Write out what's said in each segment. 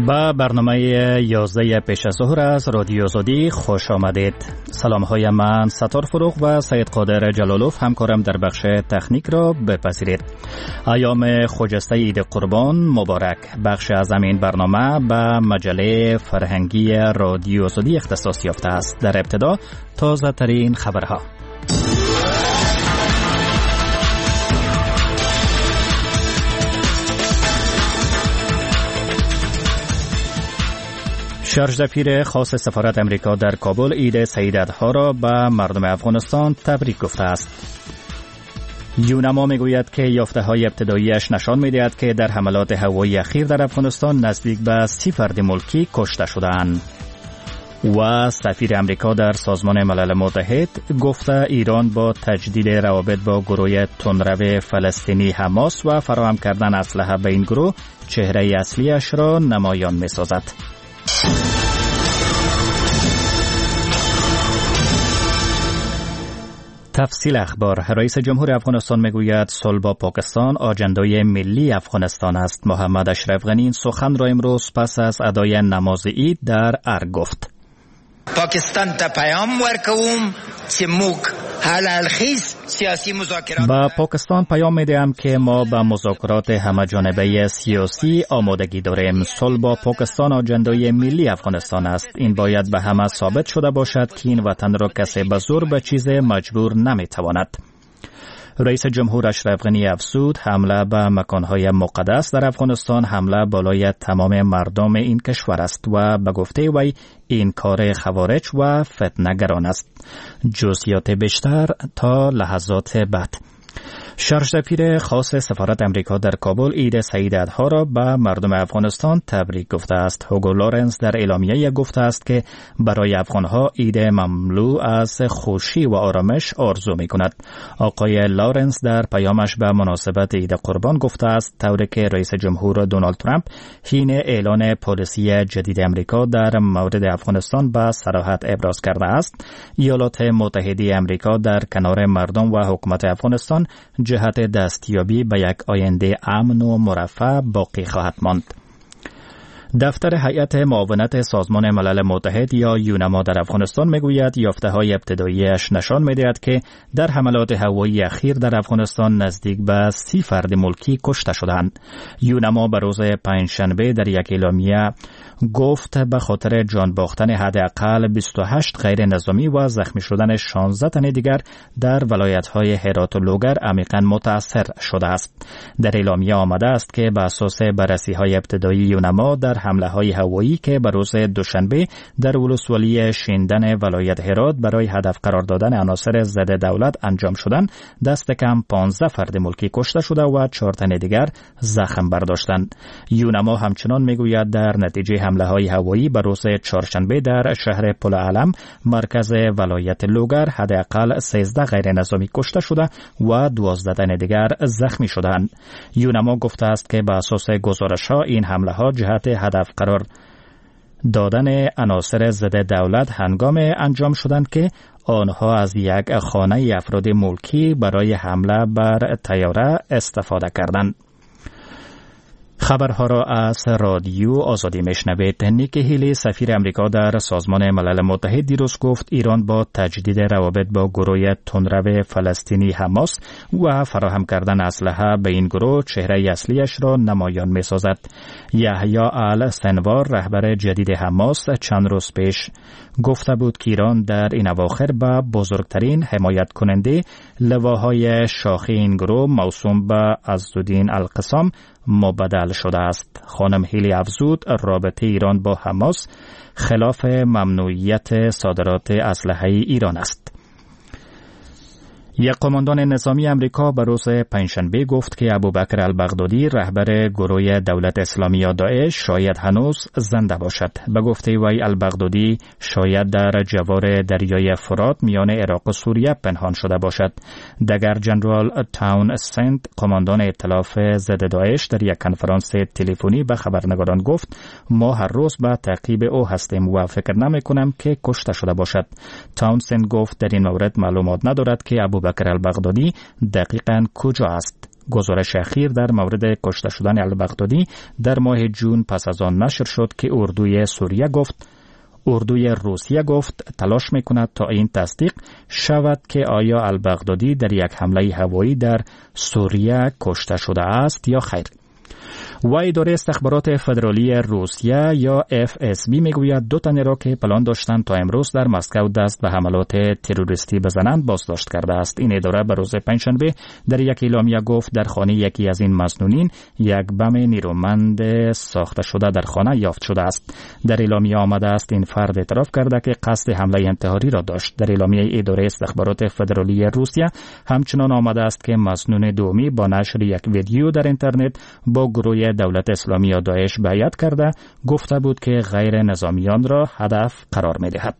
با برنامه 11 پیش از ظهر از رادیو آزادی خوش آمدید. سلام های من ستار فروغ و سید قادر جلالوف همکارم در بخش تکنیک را بپذیرید. ایام خجسته عید قربان مبارک. بخش از این برنامه به مجله فرهنگی رادیو آزادی اختصاص یافته است. در ابتدا تازه ترین خبرها. شارژ دبیر خاص سفارت امریکا در کابل عید سعیدها را به مردم افغانستان تبریک گفته است. یونما میگوید که یافته‌های ابتداییش نشان می‌دهد که در حملات هوایی اخیر در افغانستان نزدیک به 30 فرد ملکی کشته شدند. و سفیر امریکا در سازمان ملل متحد گفته ایران با تجدید روابط با گروه تندرو فلسطینی حماس و فراهم کردن اسلحه به این گروه چهره اصلیش را نمایان می‌سازد. تفصیل اخبار. رئیس جمهور افغانستان میگوید صلح با پاکستان آجندای ملی افغانستان است. محمد اشرف غنی این سخن را امروز پس از ادای نماز عید در ارگ گفت. پاکستان ته پیام ورکوم چې موږ حلالخیز سیاسی مذاکرات با پاکستان پیام میدهم که ما به مذاکرات همه‌جانبه سیاسی آمادگی داریم. صلح با پاکستان آجندای ملی افغانستان است. این باید به همه ثابت شده باشد که این وطن را کسی به زور به چیز مجبور نمیتواند. رئیس جمهور اشرف غنی افزود حمله به مکانهای مقدس در افغانستان حمله بالای تمام مردم این کشور است و به گفته وی این کار خوارج و فتنه‌گران است. جزئیات بیشتر تا لحظات بعد. شارژ دبیر خاص سفارت امریکا در کابل عید سعیدها را به مردم افغانستان تبریک گفته است. هوگو لارنس در اعلامیه گفته است که برای افغانها عید مملو از خوشی و آرامش آرزو می کند. آقای لارنس در پیامش به مناسبت عید قربان گفته است طوری که رئیس جمهور دونالد ترامپ حین اعلان پالیسی جدید امریکا در مورد افغانستان به صراحت ابراز کرده است، ایالات متحده امریکا در کنار مردم و حکومت افغانستان جهت دستیابی به یک آینده امن و مرفه باقی خواهد ماند. دفتر هیئت معاونت سازمان ملل متحد یا یونما در افغانستان میگوید یافته‌های ابتداییش نشان می‌دهد که در حملات هوایی اخیر در افغانستان نزدیک به 30 فرد ملکی کشته شدند. یونما به روز پنجشنبه در یک اعلامیه گفت به خاطر جان باختن حداقل 28 غیر نظامی و زخمی شدن 16 تن دیگر در ولایت‌های هرات و لوگر عمیقاً متأثر شده است. در اعلامیه آمده است که بر اساس بررسی‌های ابتدایی یونما در حمله‌های هوایی که به روز دوشنبه در ولسوالی شیندن ولایت هرات برای هدف قرار دادن عناصر ضد دولت انجام شدند، دست کم 15 فرد ملکی کشته شده و 4 تن دیگر زخم برداشتند. یونما همچنان میگوید در نتیجه حمله‌های هوایی به روز چهارشنبه در شهر پل علم مرکز ولایت لوگر حداقل 13 غیر نظامی کشته شده و 12 تن دیگر زخمی شدند. یونما گفته است که به اساس گزارش‌ها این حمله‌ها جهت هدف قرار دادن عناصر ضد دولت هنگام انجام شدند که آنها از یک خانه افراد ملکی برای حمله بر طیاره استفاده کردند. خبرها را از رادیو آزادی میشنوید. نیکی هیلی سفیر امریکا در سازمان ملل متحد دیروز گفت ایران با تجدید روابط با گروه تندرو فلسطینی حماس و فراهم کردن اسلحه به این گروه چهره اصلیش را نمایان می‌سازد. یحیی السنوار رهبر جدید حماس چند روز پیش گفته بود که ایران در این اواخر به بزرگترین حمایت کننده لواهای شاخی این گروه موسوم به عزالدین القسام مبدل شده است. خانم هیلی افزود رابطه ایران با حماس خلاف ممنوعیت صادرات اسلحه ایران است. یک قماندان نظامی امریکا به روز پنجشنبه گفت که ابوبکر البغدادی رهبر گروه دولت اسلامی یا داعش شاید هنوز زنده باشد. به گفته وی البغدادی شاید در جوار دریای فرات میان عراق و سوریه پنهان شده باشد. دگر جنرال تاون سنت قماندان ائتلاف ضد داعش در یک کنفرانس تلفنی به خبرنگاران گفت ما هر روز به تعقیب او هستیم و فکر نمی‌کنم که کشته شده باشد. تاون سنت گفت در این مورد معلومات ندارد که ابوبکر البغدادی دقیقاً کجا است. گزارش اخیر در مورد کشته شدن البغدادی در ماه جون پس از آن نشر شد که اردوی روسیه گفت تلاش میکند تا این تصدیق شود که آیا البغدادی در یک حمله هوایی در سوریه کشته شده است یا خیر. و اداره استخبارات فدرالی روسیه یا FSB میگوید 2 تن را که پلان داشتند تا امروز در مسکو دست به حملات تروریستی بزنند بازداشت کرده است. این اداره به روز پنجشنبه در یک اعلامیه گفت در خانه یکی از این مسنونین یک بم نیرومند ساخته شده در خانه یافت شده است. در اعلامیه آمده است این فرد اعتراف کرده که قصد حمله انتحاری را داشت. در اعلامیه اداره استخبارات فدرالی روسیه همچنان آمده است که مسنون دومی با نشر یک ویدیو در اینترنت با گروه دولت اسلامی یا داعش بیعت کرده گفته بود که غیر نظامیان را هدف قرار می دهد.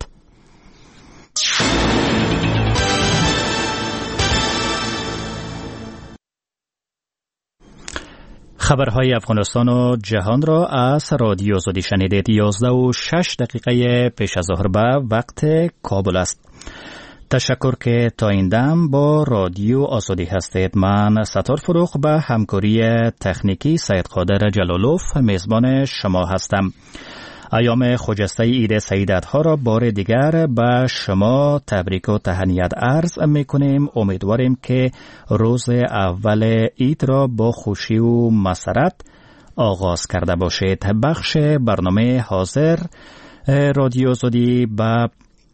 خبرهای افغانستان و جهان را از رادیو آزادی شنیدید. 11:06 پیش از ظهر به وقت کابل است. تشکر که تا این دم با رادیو آزادی هستید. من ستار فروغ به همکاری تکنیکی سید قادر جلالوف میزبان شما هستم. ایام خجسته عید سعیدت‌ها را بار دیگر به شما تبریک و تهنیت عرض می‌کنیم. امیدواریم که روز اول عید را با خوشی و مسرت آغاز کرده باشید. بخش برنامه حاضر رادیو آزادی به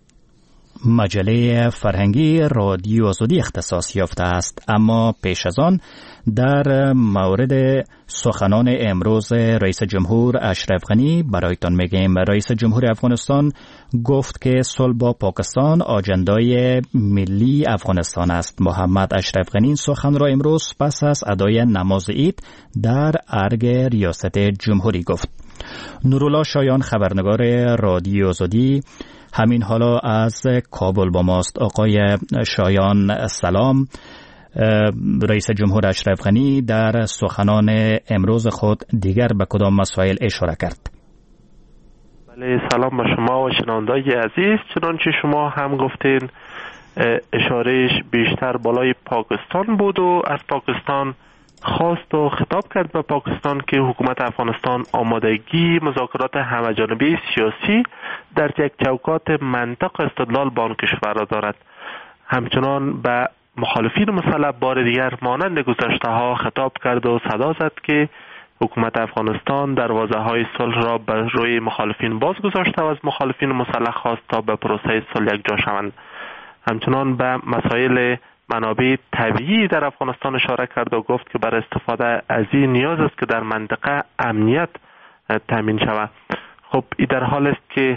مجله فرهنگی رادیو آزادی اختصاص یافته است، اما پیش از آن در مورد سخنان امروز رئیس جمهور اشرف غنی برایتان میگیم. رئیس جمهور افغانستان گفت که صلح با پاکستان آجندای ملی افغانستان است. محمد اشرف غنی سخن را امروز پس از ادای نماز عید در ارگ ریاست جمهوری گفت. نورالله شایان خبرنگار رادیو آزادی همین حالا از کابل با ماست. آقای شایان سلام. رئیس جمهور اشرف غنی در سخنان امروز خود دیگر به کدام مسائل اشاره کرد؟ بله، سلام به شما و شنوندگان عزیز. چنانچه شما هم گفتین اشارهش بیشتر بالای پاکستان بود و از پاکستان خواست و خطاب کرد به پاکستان که حکومت افغانستان آمادگی مذاکرات همه‌جانبه سیاسی در یک چوکات منطق استدلال با آن کشور را دارد. همچنان به مخالفین مسلح بار دیگر مانند گذشته‌ها خطاب کرد و صدا زد که حکومت افغانستان دروازه‌های صلح را بر روی مخالفین باز گذاشته و از مخالفین مسلح خواست تا به پروسه صلح یکجا شوند. همچنان به مسائل منابع طبیعی در افغانستان اشاره کرد و گفت که برای استفاده از این نیاز است که در منطقه امنیت تامین شود. خب این در حال است که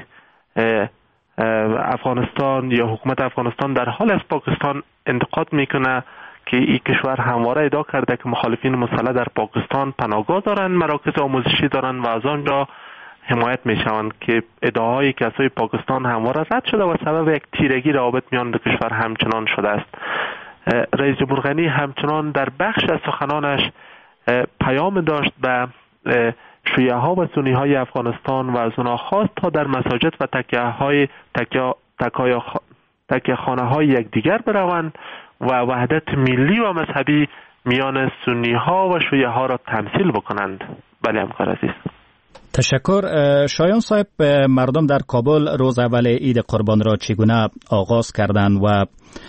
افغانستان یا حکومت افغانستان در حال از پاکستان انتقاد میکنه که این کشور همواره ادعا کرده که مخالفین مسلح در پاکستان پناهگاه دارند، مراکز آموزشی دارند و از آنجا حمایت میشوند، که ادعاهای کسای پاکستان همواره رد شده و سبب یک تیرگی روابط میان دو کشور همچنان شده است. رئیس جمهور غنی همچنان در بخش از سخنانش پیام داشت به شیعه ها و سنی های افغانستان و از اونها خواست تا در مساجد و تکیه خانه های یکدیگر بروند و وحدت ملی و مذهبی میان سنی ها و شیعه ها را تمثیل بکنند. بله همکار عزیز. تشکر. شایان صاحب، مردم در کابل روز اول عید قربان را چگونه آغاز کردند و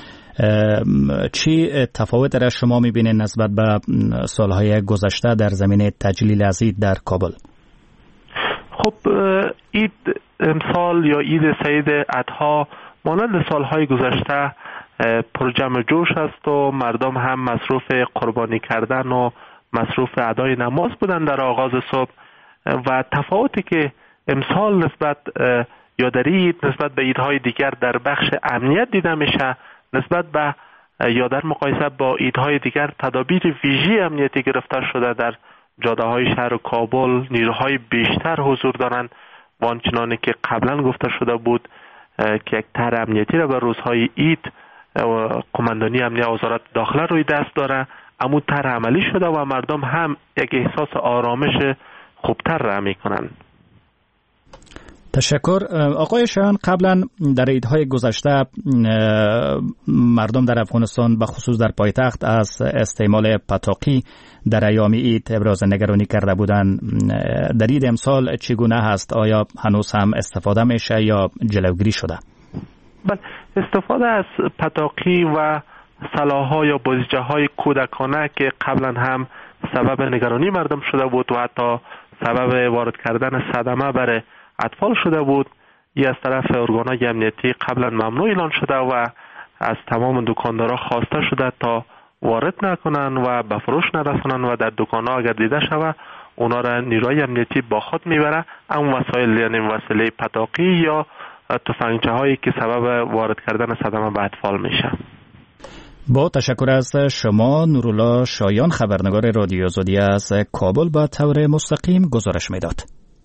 چی تفاوت را شما می‌بینید نسبت به سالهای گذشته در زمینه تجلیل از عید در کابل؟ خب عید امسال یا عید سعید اضحی مانند سالهای گذشته پر جمع جوش است و مردم هم مصروف قربانی کردن و مصروف ادای نماز بودن در آغاز صبح. و تفاوتی که امسال نسبت یا در عید نسبت به عیدهای دیگر در بخش امنیت دیده میشه، نسبت به یا در مقایسه با عیدهای دیگر تدابیر ویژه امنیتی گرفته شده. در جاده‌های شهر کابل نیروهای بیشتر حضور دارند و آنچنانی که قبلا گفته شده بود که یک طرح امنیتی را به روزهای عید قماندانی امنیت وزارت داخله روی دست داره، اما طرح عملی شده و مردم هم یک احساس آرامش خوبتر را میکنند. تشکر. آقای شایان، قبلا در عیدهای گذشته مردم در افغانستان به خصوص در پایتخت از استعمال پتاقی در ایام عید ابراز نگرانی کرده بودند. در عید امسال چگونه هست؟ آیا هنوز هم استفاده میشه یا جلوگیری شده؟ بله، استفاده از پتاقی و سلاح‌ها یا بازیچه‌های کودکانه که قبلا هم سبب نگرانی مردم شده بود و حتی سبب وارد کردن صدمه برای اطفال شده بود، از طرف ارگان‌های امنیتی قبلا ممنوع اعلان شده و از تمام دکاندارا خواسته شده تا وارد نکنن و به فروش نرسونن و در دکان‌ها اگر دیده شود اونا را نیروی امنیتی با خود میبره. اما وسایل یعنی وسیله پتاقی یا تفنگچه‌هایی که سبب وارد کردن صدمه به اطفال میشه. با تشکر از شما نورالله شایان، خبرنگار رادیو آزادی از کابل، با طور مستقیم گزارش میداد.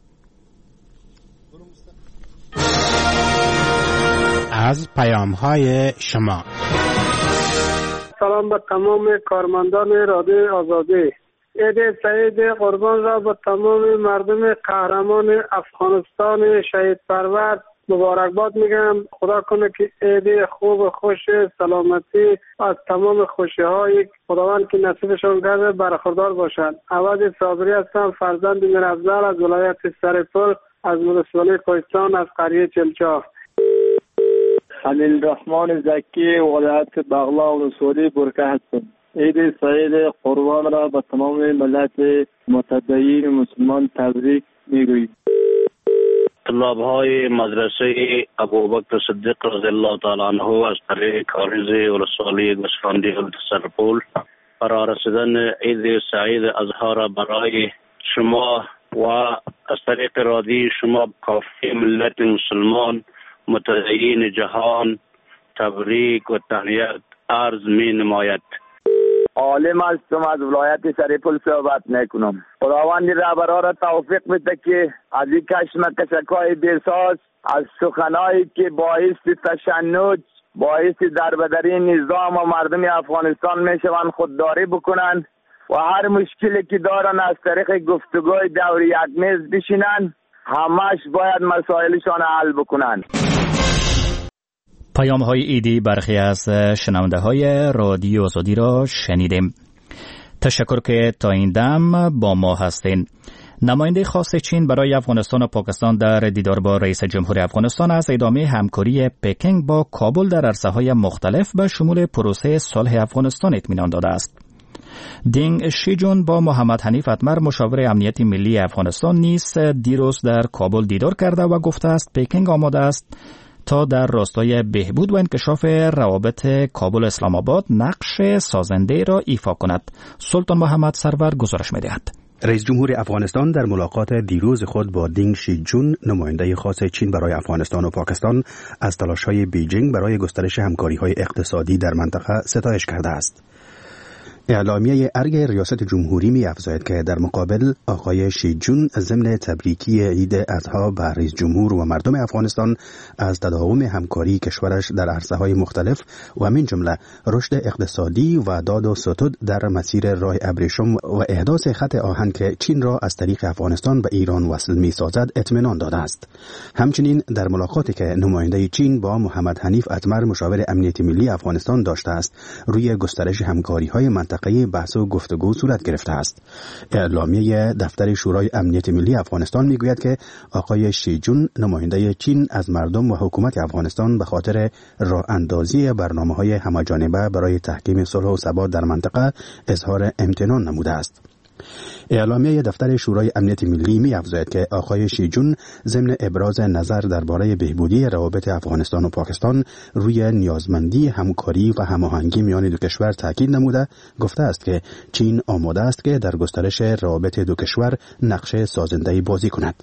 از پیام‌های شما. سلام به تمام کارمندان رادیو آزادی. عید سعید قربان را به تمام مردم قهرمان افغانستان شهید پرور مبارکباد میگم. خدا کنه که عید خوب و خوش سلامتی از تمام خوشی‌های خداوند که نصیبشان کرده برخوردار باشند. عوض صابری هستم، فرزند میرافضل از ولایت سرپل از ولسوالی کوهستان از قریه چلچاه. خلیل رحمان زکی ولایت بغلا و رسولی برکه هستم. عید سعید قربان را به تمام ملت متدین مسلمان تبریک میگوییم. طلاب‌های مدرسه ابوبکر صدیق رضی الله تعالی عنه از طریق کارز ولسوالی گوسفندی سرپل برای رسیدن عید سعید اضحی را برای شما و از طریق رادیو شما کافی ملت مسلمان متدین جهان تبریک و تهنیت عرض می نماید. عالم هستم، از ولایت سرپل صحبت میکنم. خداوند رهبرها را توفیق بده که از این کشمکشک‌های بی‌ساز، از سخنایی که باعث تشنج، باعث دربدری نظام و مردم افغانستان میشوند خودداری بکنند و هر مشکلی که دارن از طریق گفتگوی دور یک میز بشینند، همش باید مسائلشان حل بکنند. پیام‌های عیدی برخی از شنونده‌های رادیو آزادی را شنیدیم. تشکر که تا این دم با ما هستین. نماینده خاص چین برای افغانستان و پاکستان در دیدار با رئیس جمهور افغانستان از ادامه همکاری پکینگ با کابل در عرصه‌های مختلف به شمول پروسه صلح افغانستان اطمینان داده است. دینگ شیجون با محمد حنیف اتمر مشاور امنیت ملی افغانستان نیز دیروز در کابل دیدار کرده و گفته است پکینگ آماده است تا در راستای بهبود و انکشاف روابط کابل اسلام آباد نقش سازنده را ایفا کند. سلطان محمد سرور گزارش می‌دهد. رئیس جمهور افغانستان در ملاقات دیروز خود با دینگ شیجون نماینده خاص چین برای افغانستان و پاکستان از تلاش‌های بیجینگ برای گسترش همکاری‌های اقتصادی در منطقه ستایش کرده است. اعلامیه ارگ ریاست جمهوری می افزاید که در مقابل آقای شیجون ضمن تبریکی عید اضحی به رئیس جمهور و مردم افغانستان از تداوم همکاری کشورش در عرصه‌های مختلف و من جمله رشد اقتصادی و داد و ستد در مسیر راه ابریشم و احداث خط آهن که چین را از طریق افغانستان به ایران وصل می سازد اطمینان داده است. همچنین در ملاقاتی که نماینده چین با محمد حنیف اتمر مشاور امنیت ملی افغانستان داشته است، روی گسترش همکاری‌های منطقه‌ای بحث و گفتگو صورت گرفته است. اعلامیه دفتر شورای امنیت ملی افغانستان میگوید که آقای شیجون نماینده چین از مردم و حکومت افغانستان به خاطر راه اندازی برنامه‌های همه‌جانبه برای تحکیم صلح و ثبات در منطقه اظهار امتنان نموده است. اعلامیه دفتر شورای امنیت ملی می افزاید که آقای شیجون ضمن ابراز نظر درباره بهبودی روابط افغانستان و پاکستان روی نیازمندی همکاری و هماهنگی میان دو کشور تاکید نموده گفته است که چین آماده است که در گسترش روابط دو کشور نقش سازنده‌ای بازی کند.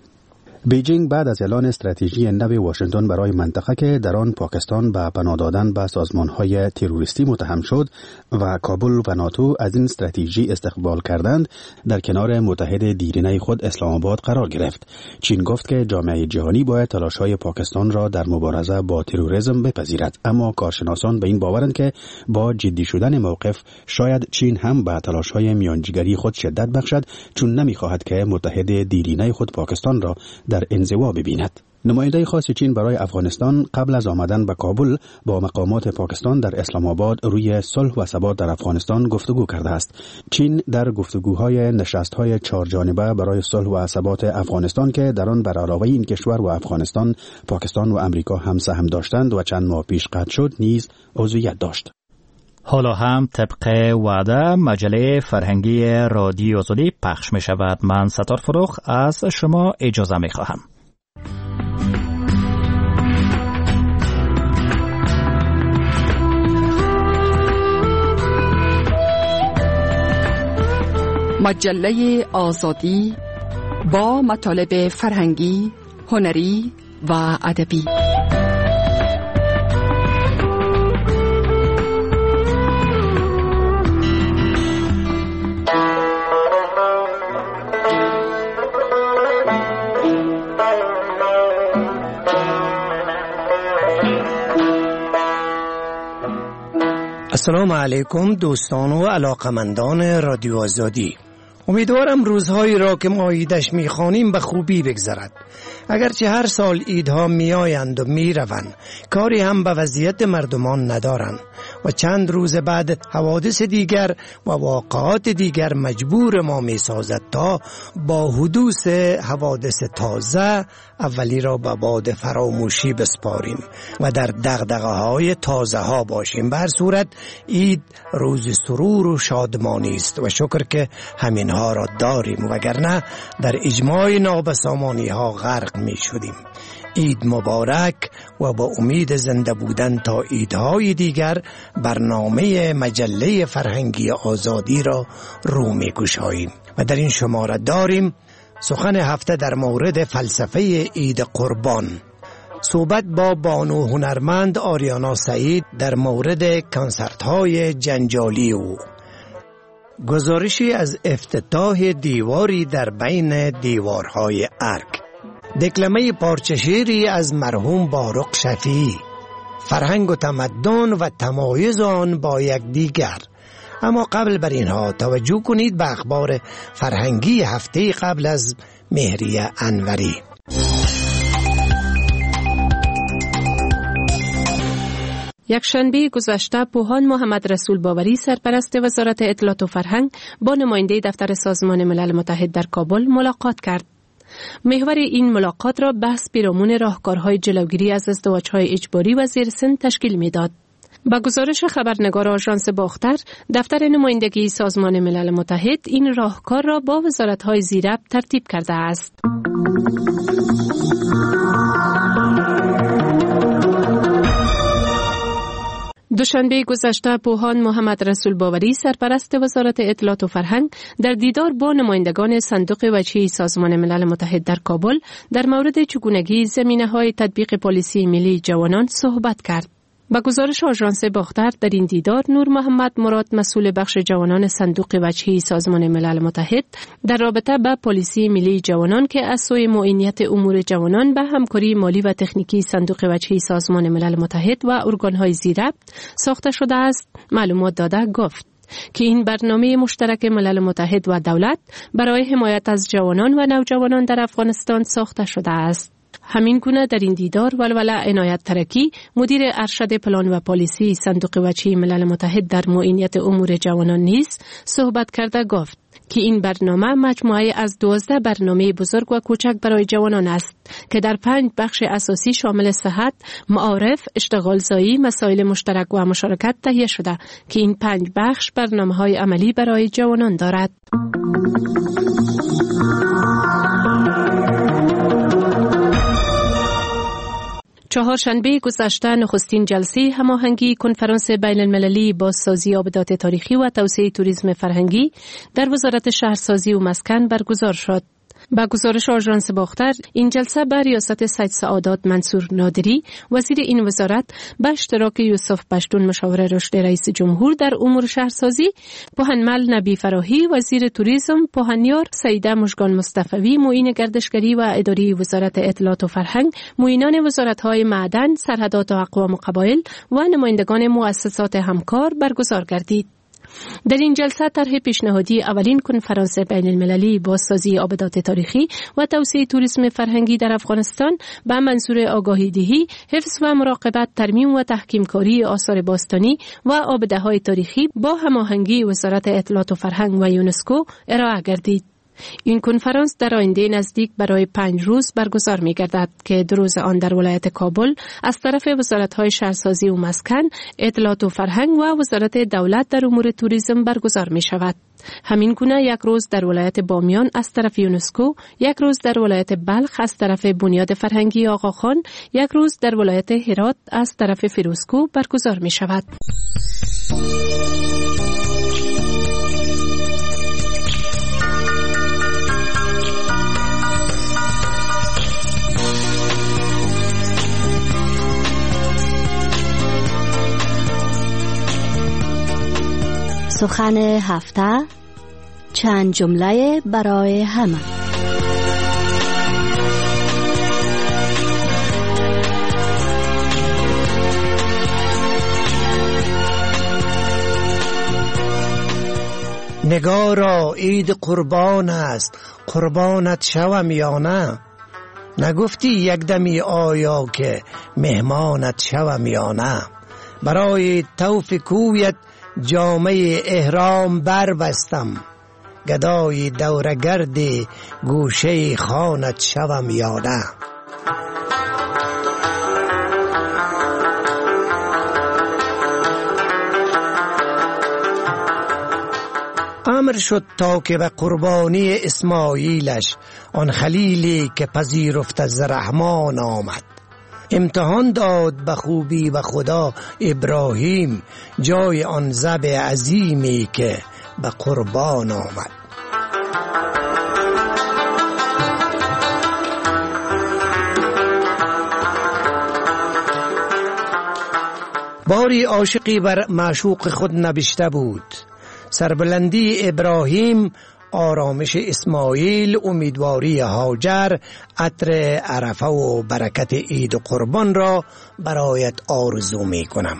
بیجینگ بعد از اعلان استراتژی نو واشنگتن برای منطقه که در آن پاکستان به پناه دادن به سازمان‌های تروریستی متهم شد و کابل و ناتو از این استراتژی استقبال کردند، در کنار متحد دیرینه خود اسلام آباد قرار گرفت. چین گفت که جامعه جهانی باید تلاش‌های پاکستان را در مبارزه با تروریسم بپذیرد، اما کارشناسان به این باورند که با جدی شدن موقف شاید چین هم به تلاش‌های میانجیگری خود شدت بخشد، چون نمی‌خواهد که متحد دیرینه خود پاکستان را در انزوا ببیند. نماینده خاص چین برای افغانستان قبل از آمدن به کابل با مقامات پاکستان در اسلام آباد روی صلح و ثبات در افغانستان گفتگو کرده است. چین در گفتگوهای نشست‌های 4 جانبه برای صلح و ثبات افغانستان که در آن بر علاوه این کشور و افغانستان، پاکستان و امریکا هم سهم داشتند و چند ماه پیش قطع شد، نیز عضویت داشت. حالا هم طبق وعده مجله فرهنگی رادیو آزادی پخش می شود. من ستار فروخ از شما اجازه می خواهم. مجله آزادی با مطالب فرهنگی، هنری و ادبی. السلام علیکم دوستان و علاقمندان رادیو آزادی. امیدوارم روزهایی را که ما عیدش می‌خوانیم به خوبی بگذرد. اگرچه هر سال عیدها میآیند و میروند، کاری هم به وضعیت مردمان ندارند و چند روز بعد حوادث دیگر و واقعات دیگر مجبور ما می‌سازد تا با حدوث حوادث تازه اولی را به باد فراموشی بسپاریم و در دغدغه‌های تازه ها باشیم. به هر صورت عید روز سرور و شادمانی است و شکر که همینها را داریم، وگرنه در اجماع نابسامانی ها غرق می شدیم. عید مبارک و با امید زنده بودن تا عیدهای دیگر برنامه مجله فرهنگی آزادی را رو می گشاییم و در این شماره داریم سخن هفته در مورد فلسفه عید قربان، صحبت با بانو هنرمند آریانا سعید در مورد کنسرت های جنجالی او، گزارشی از افتتاح دیواری در بین دیوارهای ارگ، دکلمه پارچه شعری از مرحوم بارق شفیعی، فرهنگ و تمدن و تمایز آن با یکدیگر. اما قبل بر اینها توجه کنید به اخبار فرهنگی هفته قبل از مهریه انوری. یکشنبه گذشته پوهان محمد رسول باوری سرپرست وزارت اطلاعات و فرهنگ با نماینده دفتر سازمان ملل متحد در کابل ملاقات کرد. محور این ملاقات را بحث پیرامون راهکارهای جلوگیری از ازدواج‌های اجباری و زیرسن تشکیل می‌داد. با گزارش خبرنگار آژانس باختر، دفتر نمایندگی سازمان ملل متحد این راهکار را با وزارت‌های زیرربط ترتیب کرده است. دوشنبه گذشته پوهان محمد رسول باوری سرپرست وزارت اطلاعات و فرهنگ در دیدار با نمایندگان صندوق وجهی سازمان ملل متحد در کابل در مورد چگونگی زمینه‌های تطبیق پالیسی ملی جوانان صحبت کرد. با گزارش آژانس باختر در این دیدار نور محمد مراد مسئول بخش جوانان صندوق وجهی سازمان ملل متحد در رابطه با پالیسی ملی جوانان که از سوی معینیت امور جوانان به همکاری مالی و تکنیکی صندوق وجهی سازمان ملل متحد و ارگان‌های زیرربط ساخته شده است معلومات داده گفت که این برنامه مشترک ملل متحد و دولت برای حمایت از جوانان و نوجوانان در افغانستان ساخته شده است. همین گونه در این دیدار ولوله عنایت ترکی مدیر ارشد پلان و پالیسی صندوق وجهی ملل متحد در معینیت امور جوانان نیز صحبت کرده گفت که این برنامه مجموعه از 12 برنامه بزرگ و کوچک برای جوانان است که در 5 بخش اساسی شامل صحت، معارف، اشتغالزایی، مسائل مشترک و مشارکت تهیه شده که این 5 بخش برنامه‌های عملی برای جوانان دارد. چهارشنبه گذشته نخستین جلسه هماهنگی کنفرانس بین المللی بازسازی آبدات تاریخی و توسعه توریسم فرهنگی در وزارت شهرسازی و مسکن برگزار شد. با گزارش آژانس باختر، این جلسه به ریاست سید سعادت منصور نادری وزیر این وزارت به اشتراک یوسف پشتون مشاور رشد رئیس جمهور در امور شهرسازی، پوهنمل نبی فراهی وزیر توریسم، پوهنیار سیده مژگان مصطفی معین گردشگری و اداری وزارت اطلاعات و فرهنگ، معینان وزارت‌های معدن، سرحدات و اقوام و قبایل و نمایندگان مؤسسات همکار برگزار گردید. در این جلسه طرح پیشنهادی اولین کنفرانس بین المللی بازسازی آبدات تاریخی و توسعه توریسم فرهنگی در افغانستان به منظور آگاهی دهی، حفظ و مراقبت، ترمیم و تحکیم کاری آثار باستانی و آبده‌های تاریخی با هماهنگی وزارت اطلاعات و فرهنگ و یونسکو ارائه گردید. این کنفرانس در آینده نزدیک برای 5 روز برگزار می گردد که 2 روز آن در ولایت کابل از طرف وزارت‌های شهرسازی و مسکن، اطلاعات و فرهنگ و وزارت دولت در امور توریسم برگزار می شود. همین گونه 1 روز در ولایت بامیان از طرف یونسکو، 1 روز در ولایت بلخ از طرف بنیاد فرهنگی آقاخان، 1 روز در ولایت هرات از طرف فیروزکوه برگزار می شود. سخن هفته، چند جمله برای همه. نگارا عید قربان است، قربانت شوم یا نه؟ نگفتی یک دمی آیا که مهمانت شوم یا نه؟ برای طوف کویت جامه احرام بر بستم، گدای دورگرد گوشه خانت شوم یا نه؟ امر شد تا که به قربانی اسماعیلش، آن خلیلی که پذیرفت از رحمان آمد. امتحان داد به خوبی به خدا ابراهیم، جای آن ذبح عظیمی که به قربان آمد. باری عاشقی بر معشوق خود نبشته بود: سربلندی ابراهیم، آرامش اسماعیل، امیدواری هاجر، عطر عرفه و برکت عید قربان را برایت آرزو می کنم.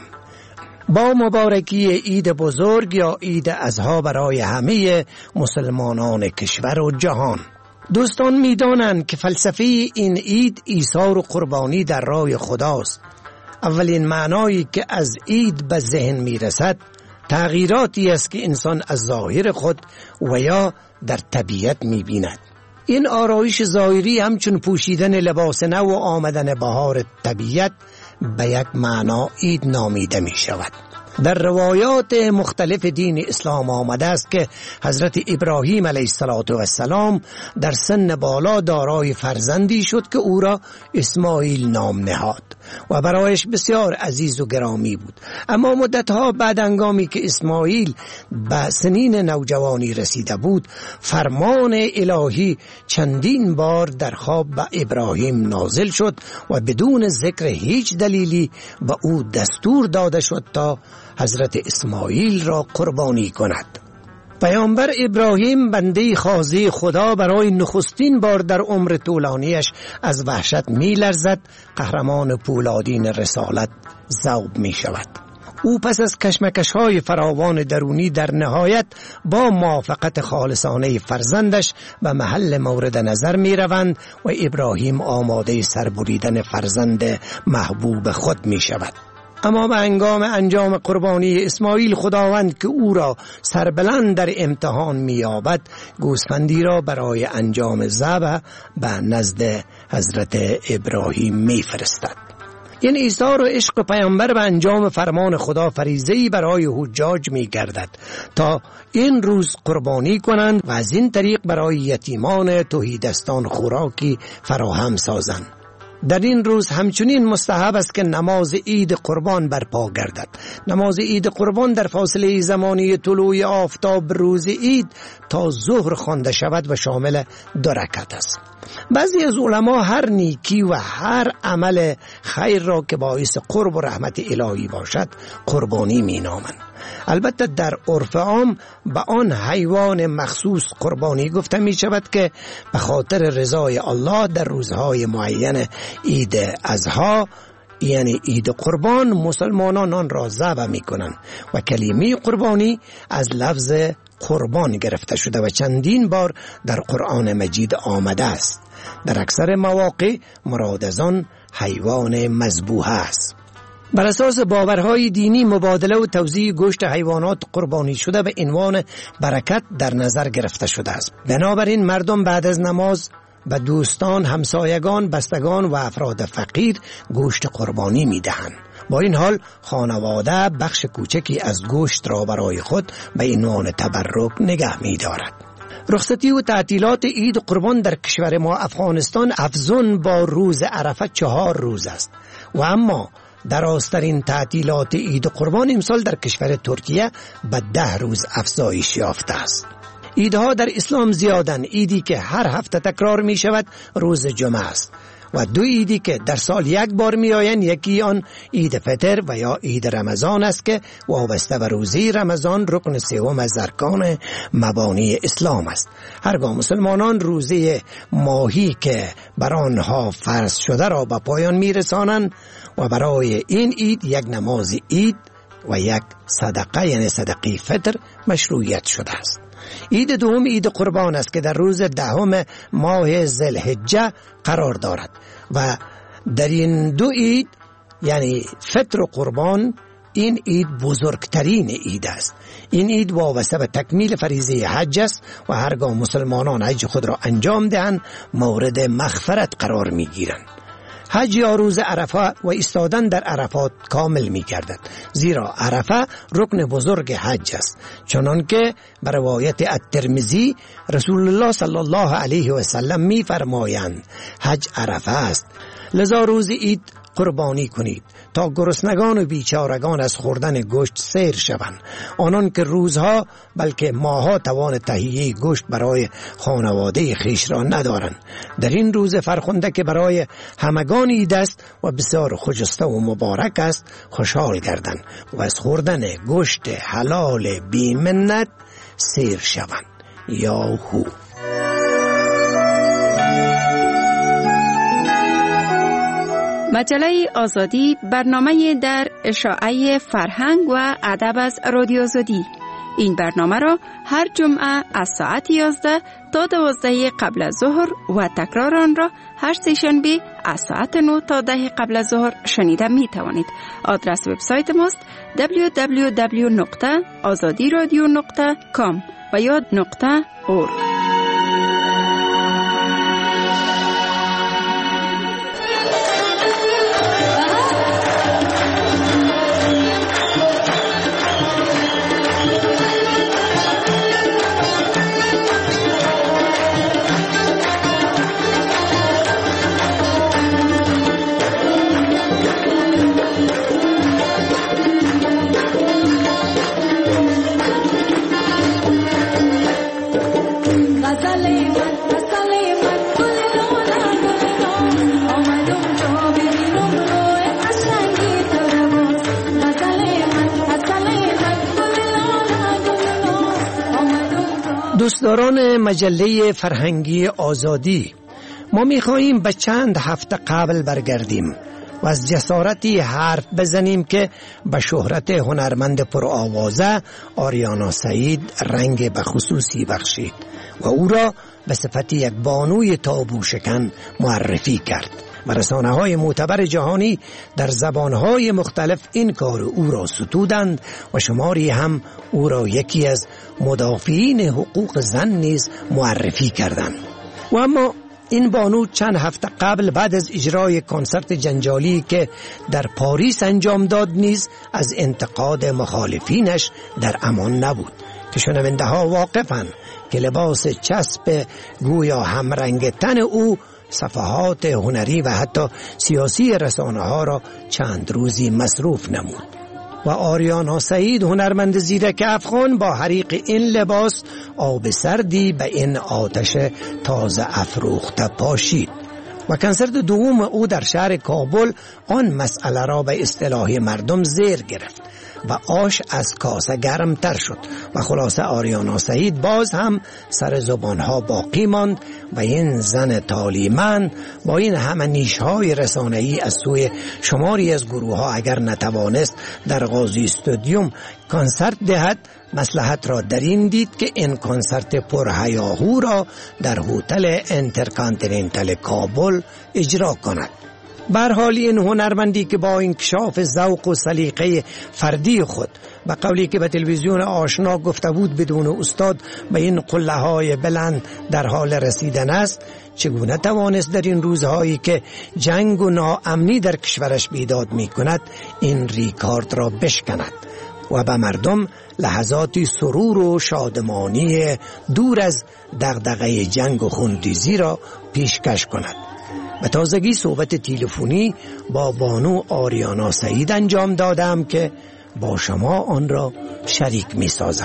با مبارکی عید بزرگ یا عید اضحی برای همه مسلمانان کشور و جهان. دوستان می دانند که فلسفه این عید ایثار و قربانی در راه خداست. اولین معنایی که از عید به ذهن می رسد تغییراتی است که انسان از ظاهر خود و یا در طبیعت می بیند. این آرایش ظاهری همچون پوشیدن لباس نو و آمدن بهار طبیعت به یک معنا عید نامیده می شود. در روایات مختلف دین اسلام آمده است که حضرت ابراهیم علیه السلام در سن بالا دارای فرزندی شد که او را اسماعیل نام نهاد و برایش بسیار عزیز و گرامی بود. اما مدتها بعد هنگامی که اسماعیل به سنین نوجوانی رسیده بود، فرمان الهی چندین بار در خواب به ابراهیم نازل شد و بدون ذکر هیچ دلیلی به او دستور داده شد تا حضرت اسماعیل را قربانی کند. پیامبر ابراهیم بنده خاضع خدا برای نخستین بار در عمر طولانیش از وحشت می لرزد، قهرمان پولادین رسالت ذوب می شود. او پس از کشمکش‌های فراوان درونی در نهایت با موافقت خالصانه فرزندش به محل مورد نظر می روند و ابراهیم آماده سربریدن فرزند محبوب خود می شود. اما به هنگام انجام قربانی اسماعیل، خداوند که او را سربلند در امتحان می‌یابد، گوسفندی را برای انجام ذبح به نزد حضرت ابراهیم می‌فرستد. این ایثار و عشق پیامبر به انجام فرمان خدا فریضه‌ای برای حجاج می‌گردد تا این روز قربانی کنند و از این طریق برای یتیمان تهیدستان خوراکی فراهم سازند. در این روز همچنین مستحب است که نماز عید قربان برپا گردد. نماز عید قربان در فاصله زمانی طلوع آفتاب روز عید تا ظهر خوانده شود و شامل 2 رکعت است. بعضی از علما هر نیکی و هر عمل خیر را که باعث قرب و رحمت الهی باشد قربانی می نامند. البته در عرف عام به آن حیوان مخصوص قربانی گفته می شود که به خاطر رضای الله در روزهای معین عید اضحی یعنی عید قربان، مسلمانان آن را ذبح می‌کنند و کلمه قربانی از لفظ قربان گرفته شده و چندین بار در قرآن مجید آمده است. در اکثر مواقع مراد از آن حیوان مذبوح است. بر اساس باورهای دینی مبادله و توزیع گوشت حیوانات قربانی شده به عنوان برکت در نظر گرفته شده است. بنابراین مردم بعد از نماز به دوستان، همسایگان، بستگان و افراد فقیر گوشت قربانی می‌دهند. با این حال خانواده بخش کوچکی از گوشت را برای خود به عنوان تبرک نگه می‌دارد. رخصتی و تعطیلات عید قربان در کشور ما افغانستان افزون با روز عرفه 4 روز است و اما درازترین تعطیلات عید قربان امسال در کشور ترکیه به 10 روز افزایش یافته است. عیدها در اسلام زیادند. عیدی که هر هفته تکرار می شود روز جمعه است و 2 عیدی که در سال یک بار می آیند، یکی آن عید فطر و یا عید رمضان است که وابسته به روزه رمضان رکن سوم از ارکان مبانی اسلام است. هرگاه مسلمانان روزه ماهی که بر آنها فرض شده را به پایان می رسانند و برای این عید یک نماز عید و یک صدقه یعنی صدقه فطر مشروعیت شده است. عید دوم عید قربان است که در روز 10 ماه ذوالحجه قرار دارد و در این 2 عید یعنی فطر و قربان این عید بزرگترین عید است. این عید وابسته به تکمیل فریضه حج است و هرگاه مسلمانان حج خود را انجام دهند مورد مغفرت قرار می گیرند. حج یا روز عرفه و ایستادن در عرفات کامل می گردد، زیرا عرفه رکن بزرگ حج است، چنان که بر روایت الترمذی رسول الله صلی الله علیه و سلم می فرمایند حج عرفه است. لذا روز عید قربانی کنید تا گرسنگان و بیچارگان از خوردن گوشت سیر شوند، آنان که روزها بلکه ماها توان تهیه گوشت برای خانواده خیش را ندارند. در این روز فرخنده که برای همگان عید است و بسیار خجسته و مبارک است خوشحال گردند و از خوردن گوشت حلال بی منت سیر شوند. یاهو. مجله آزادی برنامه در اشاعه فرهنگ و ادب از رادیو آزادی. این برنامه را هر جمعه از ساعت 11 تا 12 قبل از ظهر و تکرار آن را هر سه‌شنبه از ساعت 9 تا 10 قبل از ظهر شنیده می توانید. آدرس وبسایت ماست www.azadiradio.com و یا .org. دوستداران مجله فرهنگی آزادی، ما می‌خواهیم به چند هفته قبل برگردیم و از جسارتی حرف بزنیم که به شهرت هنرمند پرآوازه آریانا سعید رنگ به خصوصی بخشید و او را به صفت یک بانوی تابو شکن معرفی کرد و رسانه‌های معتبر جهانی در زبان‌های مختلف این کار او را ستودند و شماری هم او را یکی از مدافعین حقوق زن نیز معرفی کردند. و اما این بانو چند هفته قبل بعد از اجرای کنسرت جنجالی که در پاریس انجام داد نیز از انتقاد مخالفینش در امان نبود که شنونده ها واقفند که لباس چسب گویا همرنگ تن او صفحات هنری و حتی سیاسی رسانه ها را چند روزی مصروف نمود و آریانا سعید هنرمند زیرک افغان با حریق این لباس آب سردی به این آتش تازه افروخته پاشید و کنسرت دوم او در شهر کابل آن مسئله را به اصطلاح مردم زیر گرفت و آش از کاسه گرم تر شد و خلاصه آریانا سعید باز هم سر زبانها باقی ماند و این زن طالیمند با این همه نیش‌های رسانه‌ای از سوی شماری از گروه‌ها اگر نتوانست در قاضی استادیوم کنسرت دهد، مصلحت را در این دید که این کنسرت پرهیاهو را در هتل انترکانتیننتال کابل اجرا کند. به هر حال این هنرمندی که با انکشاف ذوق و سلیقه فردی خود و قولی که به تلویزیون آشنا گفته بود بدون استاد به این قله‌های بلند در حال رسیدن است، چگونه توانست در این روزهایی که جنگ و ناامنی در کشورش بیداد می کند این ریکارد را بشکند و به مردم لحظاتی سرور و شادمانی دور از دغدغه جنگ و خونریزی را پیشکش کند. به تازگی صحبت تلفنی با بانو آریانا سعید انجام دادم که با شما آن را شریک می سازم.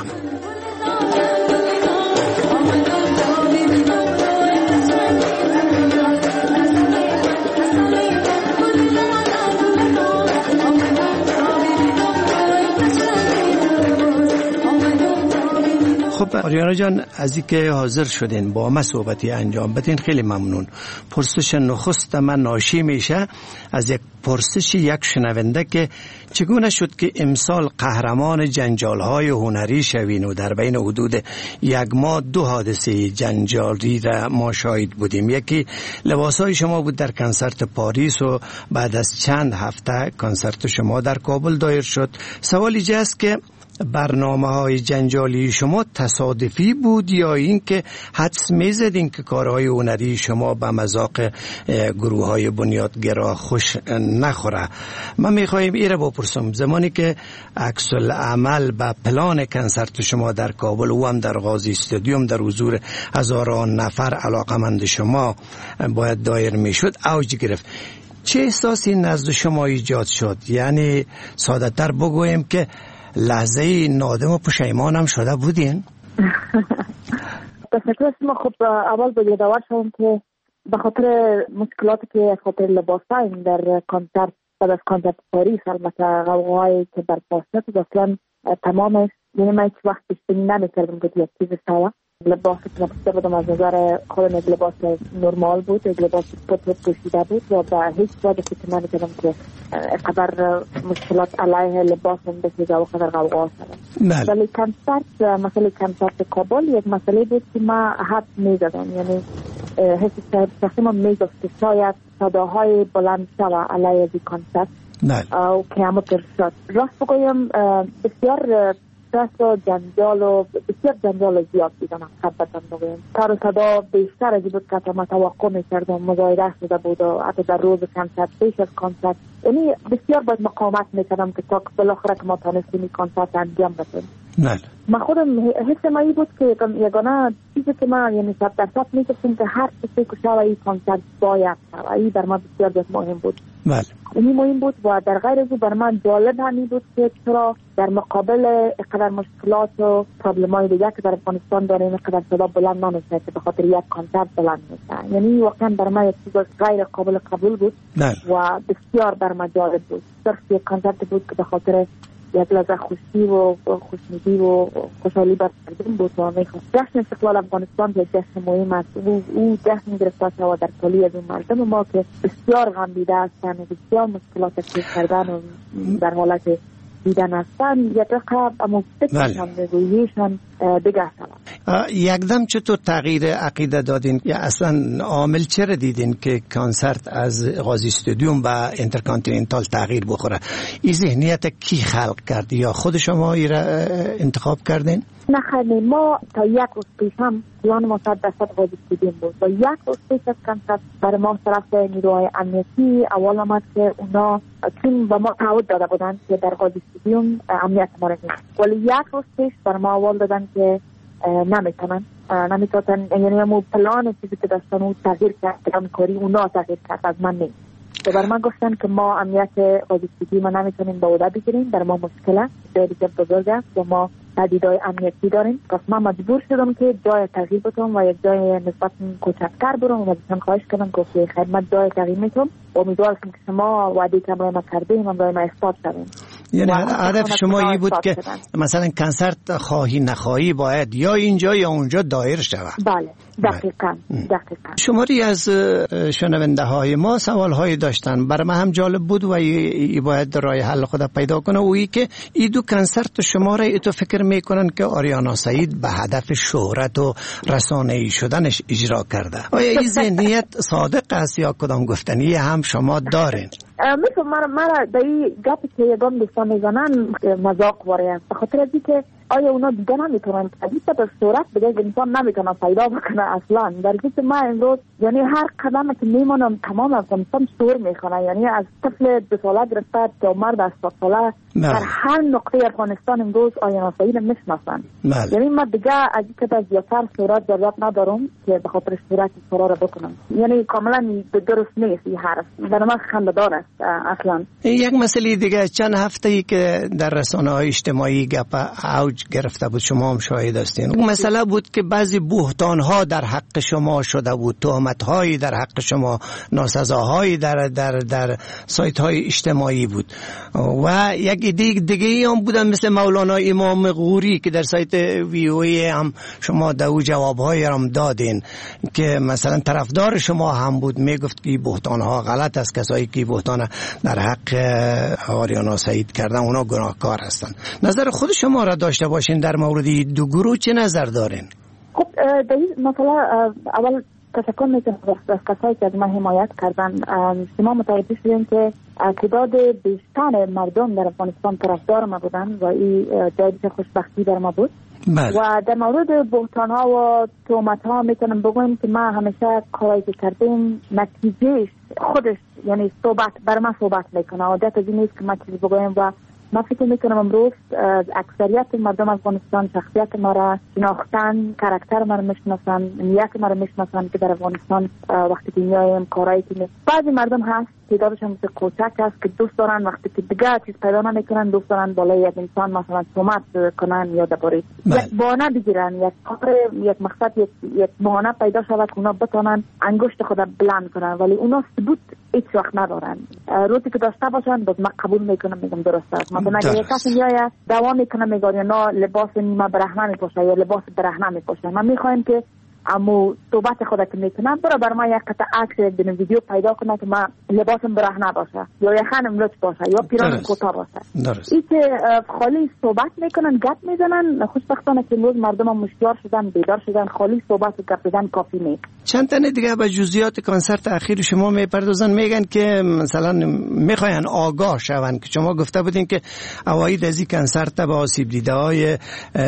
خب آریانا جان، از اینکه حاضر شدین با ما صحبتی انجام بدین خیلی ممنون. پرسش نخست من ناشی میشه از یک پرسش یک شنونده که چگونه شد که امسال قهرمان جنجال‌های هنری شوین و در بین حدود یک ماه 2 حادثه جنجالی را ما شاهد بودیم. یکی لباسهای شما بود در کنسرت پاریس و بعد از چند هفته کنسرت شما در کابل دایر شد. سوالی جاست که برنامه‌های جنجالی شما تصادفی بود یا این که حدس می‌زدین که کارهای هنری شما به مذاق گروه‌های بنیادگرا خوش نخوره؟ من می‌خوایم ایره بپرسم، زمانی که عکس العمل به پلان کنسرت شما در کابل و هم در قاضی استادیوم در حضور هزاران نفر علاقمند شما باید دایر می‌شد اوج گرفت، چه احساسی نزد شما ایجاد شد؟ یعنی ساده‌تر بگویم که لحظه نادم و پشیمانم شده بودین؟ تشکر شما. خب اول باید یادآور شوم که به خاطر مشکلاتی که از خاطر لباس‌ها در کنسرت بعد از کنسرت پاریس البته غوغایی که برپا شد اصلا تمامش، یعنی من هیچ وقت پیش بینی نمی‌کردم که یک چیز شود. لباسی که نپوشیده بودم از نظر خودم یک لباس نرمال بود، یک لباس پوشیده بود و به هیچ وجه فکر نمی‌کردم که قدر مشکلات علیه لباسم بسیده و قدر غوغا شده. ولی کنسرت، مسئله کنسرت کابل یک مسئله بود که ما حد می‌زدم، یعنی حس شخصی ما می‌گفت که شاید صداهای بلند شود علیه این کنسرت و قیامت شد. راست بگویم بسیار دست و جنجال و بسیار جنجال زیاد دیدم. حقیقتا بگویم کار و صدا بیشتر از بود که ما توقع می‌کردم، مظاهره شده بود و حتی در روز کنسرت پیش از کنسرت، یعنی بسیار باید مقاومت می‌کردم که تا بالاخره که ما تونستیم کنسرت انجام بدیم. من خودم حس ما بود که یگانه چیزی که ما یعنی 100% می‌گفتم که هر چیزی که شود این کنسرت باید شود، این بر ما بسیار مهم بود. این مهم بود و در غیر از بر من جالب همین بود که چرا در مقابل اینقدر مشکلات و پرابلم‌های دیگه که در افغانستان داریم اینقدر صدا بلند نمیشه که به خاطر یک کنسرت بلند میشه. یعنی واقعا بر من یک چیز غیر قابل قبول بود و بسیار بر من جالب بود. صرف یک کنسرت بود که به خاطر یک لحظه خوشی و خوشنودی و خوشحالی بر مردم بود و میخواست جشن استقلال افغانستان یک جشن مهم است. او جشن گرفته شود در کلی از اون مردم ما که بسیار غم دیده هستند و بسیار مشکلات کش کردن و در حالت دیدن هستن، یک رقم اما فکرشان رویشان بگه شود. یکدم چطور تغییر عقیده دادین یا اصلا عامل چرا دیدین که کنسرت از قاضی استادیوم و انترکانتیننتال تغییر بخوره؟ این ذهنیت کی خلق کرد یا خود شما ای را انتخاب کردین؟ نه خیلی، ما تا یک روز پیش هم پلان ما 100% قاضی استادیوم بود و یک روز پیش از کنسرت برای ما طرف نیروهای امنیتی اول آمد که اونا چون به ما تعهد داده بودن که در قاضی استادیوم امنیت ما را می‌کنن، ولی یک روز پیش برای ما اول دادن که نمیتونن، یعنی همون پلان چیزی که داشتن اون تغییر کرد، همکاری اونا تغییر کرد، از من نیست. و بر من گفتن که ما امنیت قاضی استادیوم ما نمیتونیم به عهده بگیریم، در ما مشکله بسیار بزرگ است و ما تهدیدهای امنیتی داریم. پس من مجبور شدم که جای تغییر بدم و یک جای نسبت کوچکتر برم و ازشان خواهش کردم که خدمت جای تغییر میتونم و امیدوارم که شما وعده که ما کردیم هم برای ما اثبات شدیم. یعنی هدف شما این بود که مثلا کنسرت خواهی نخواهی باید یا اینجا یا اونجا دایر شود. بله دقیقاً. شماری از شنونده های ما سوال های داشتن، برای من هم جالب بود و ای باید راه حل خود پیدا کنه. وی که ای دو کنسرت شما را تو فکر میکنن که آریانا سعید به هدف شهرت و رسانه‌ای شدنش اجرا کرده. آیا این ذهنیت صادق است یا کدام گفتنی هم شما دارین؟ مثل مرا در این گپی که یگان دوستان میزنن مذاق واره، به خاطر از که آیا اونا دیگه نمیتونن حدیث به صورت بگه انسان نمیتونه پیدا بکنه اصلا. در حدیث ما امروز یعنی هر قدم که میمونم تمام افغانستان شور میخونه، یعنی از طفل 2 ساله گرفته تا مرد 80 ساله در هر نقطه افغانستان امروز آریانا سعید میشناسن. یعنی ما دیگه از اینکه زیادتر صورت ضرورت ندارم که به خاطر صورت فرار بکنم، یعنی کاملا درست نیست این حرف، برای من خنده‌دار است اصلا. یک مسئله دیگه، چند هفته‌ای که در رسانه‌های اجتماعی گپ اوج گرفته بود، شما هم شاهد هستین. اون مسئله بود که بعضی بهتان‌ها در حق شما شده بود، تهمت‌هایی در حق شما، ناسزاهایی در سایت‌های اجتماعی بود و یک دیگه هم بودن مثل مولانا امام غوری که در سایت وی او ای هم شما دو جواب‌هایی هم دادین که مثلا طرفدار شما هم بود، میگفت که بهتان‌ها غلط است، کسایی که بهتان در حق آریانا سعید کردن اونا گناهکار هستن. نظر خود شما را داشته باشین در مورد دو گروه، چه نظر دارین؟ خب در این مثلا اول تشکر میکنم از کسایی که از ما حمایت کردن. شما متوجه شدین که تعداد بیشتر مردم در افغانستان طرفدار ما بودن و این جای خوشبختی در ما بود. و در مورد بهتان ها و تهمت ها میتونم بگویم که ما همیشه کاری که کردیم نتیجهش خودش یعنی بر ما صحبت میکنه. عادت از این نیست که ما چیزی بگویم و ما فکر میکنم امروز اکثریت مردم افغانستان شخصیت ما را شناختن، کاراکتر ما را میشناسن، نیت ما را میشناسن که در افغانستان وقتی که میایم کارایی که بعضی مردم هست تعدادشون مثل کوچک است که دوست دارن وقتی که دیگه چیز پیدا نمیکنن دوست دارن بالای یک انسان مثلا تهمت کنن یا درباره یک بهانه بگیرن، یک مقصد یک بهانه پیدا شود که اونا بتونن انگشت خود بلند کنن، ولی اونا ثبوت هیچ وقت ندارن. روزی که داشته باشن باز من قبول میکنم میگم درست است. مثلا اگه کسی میاد دعوا میکنه میگه نه لباس نیمه برهنه میپوشه یا لباس برهنه میپوشه، من میخوایم که اما صحبت خود که میکنم بر ما یک قطعه عکس یک ویدیو پیدا کنه که ما لباسم برهنه باشه یا یخنم لچ باشه یا پیرانم کوتاه باشه. این که خالی صحبت میکنن گپ میزنن، خوشبختانه که امروز مردم هم مشتیار شدن، بیدار شدن، خالی صحبت و گپ زدن کافی نیست. چند تنه دیگه به جزئیات کنسرت اخیر شما میپردازن، میگن که مثلا میخواین آگاه شون که شما گفته بودین که اوایل از این کنسرت به آسیب دیده های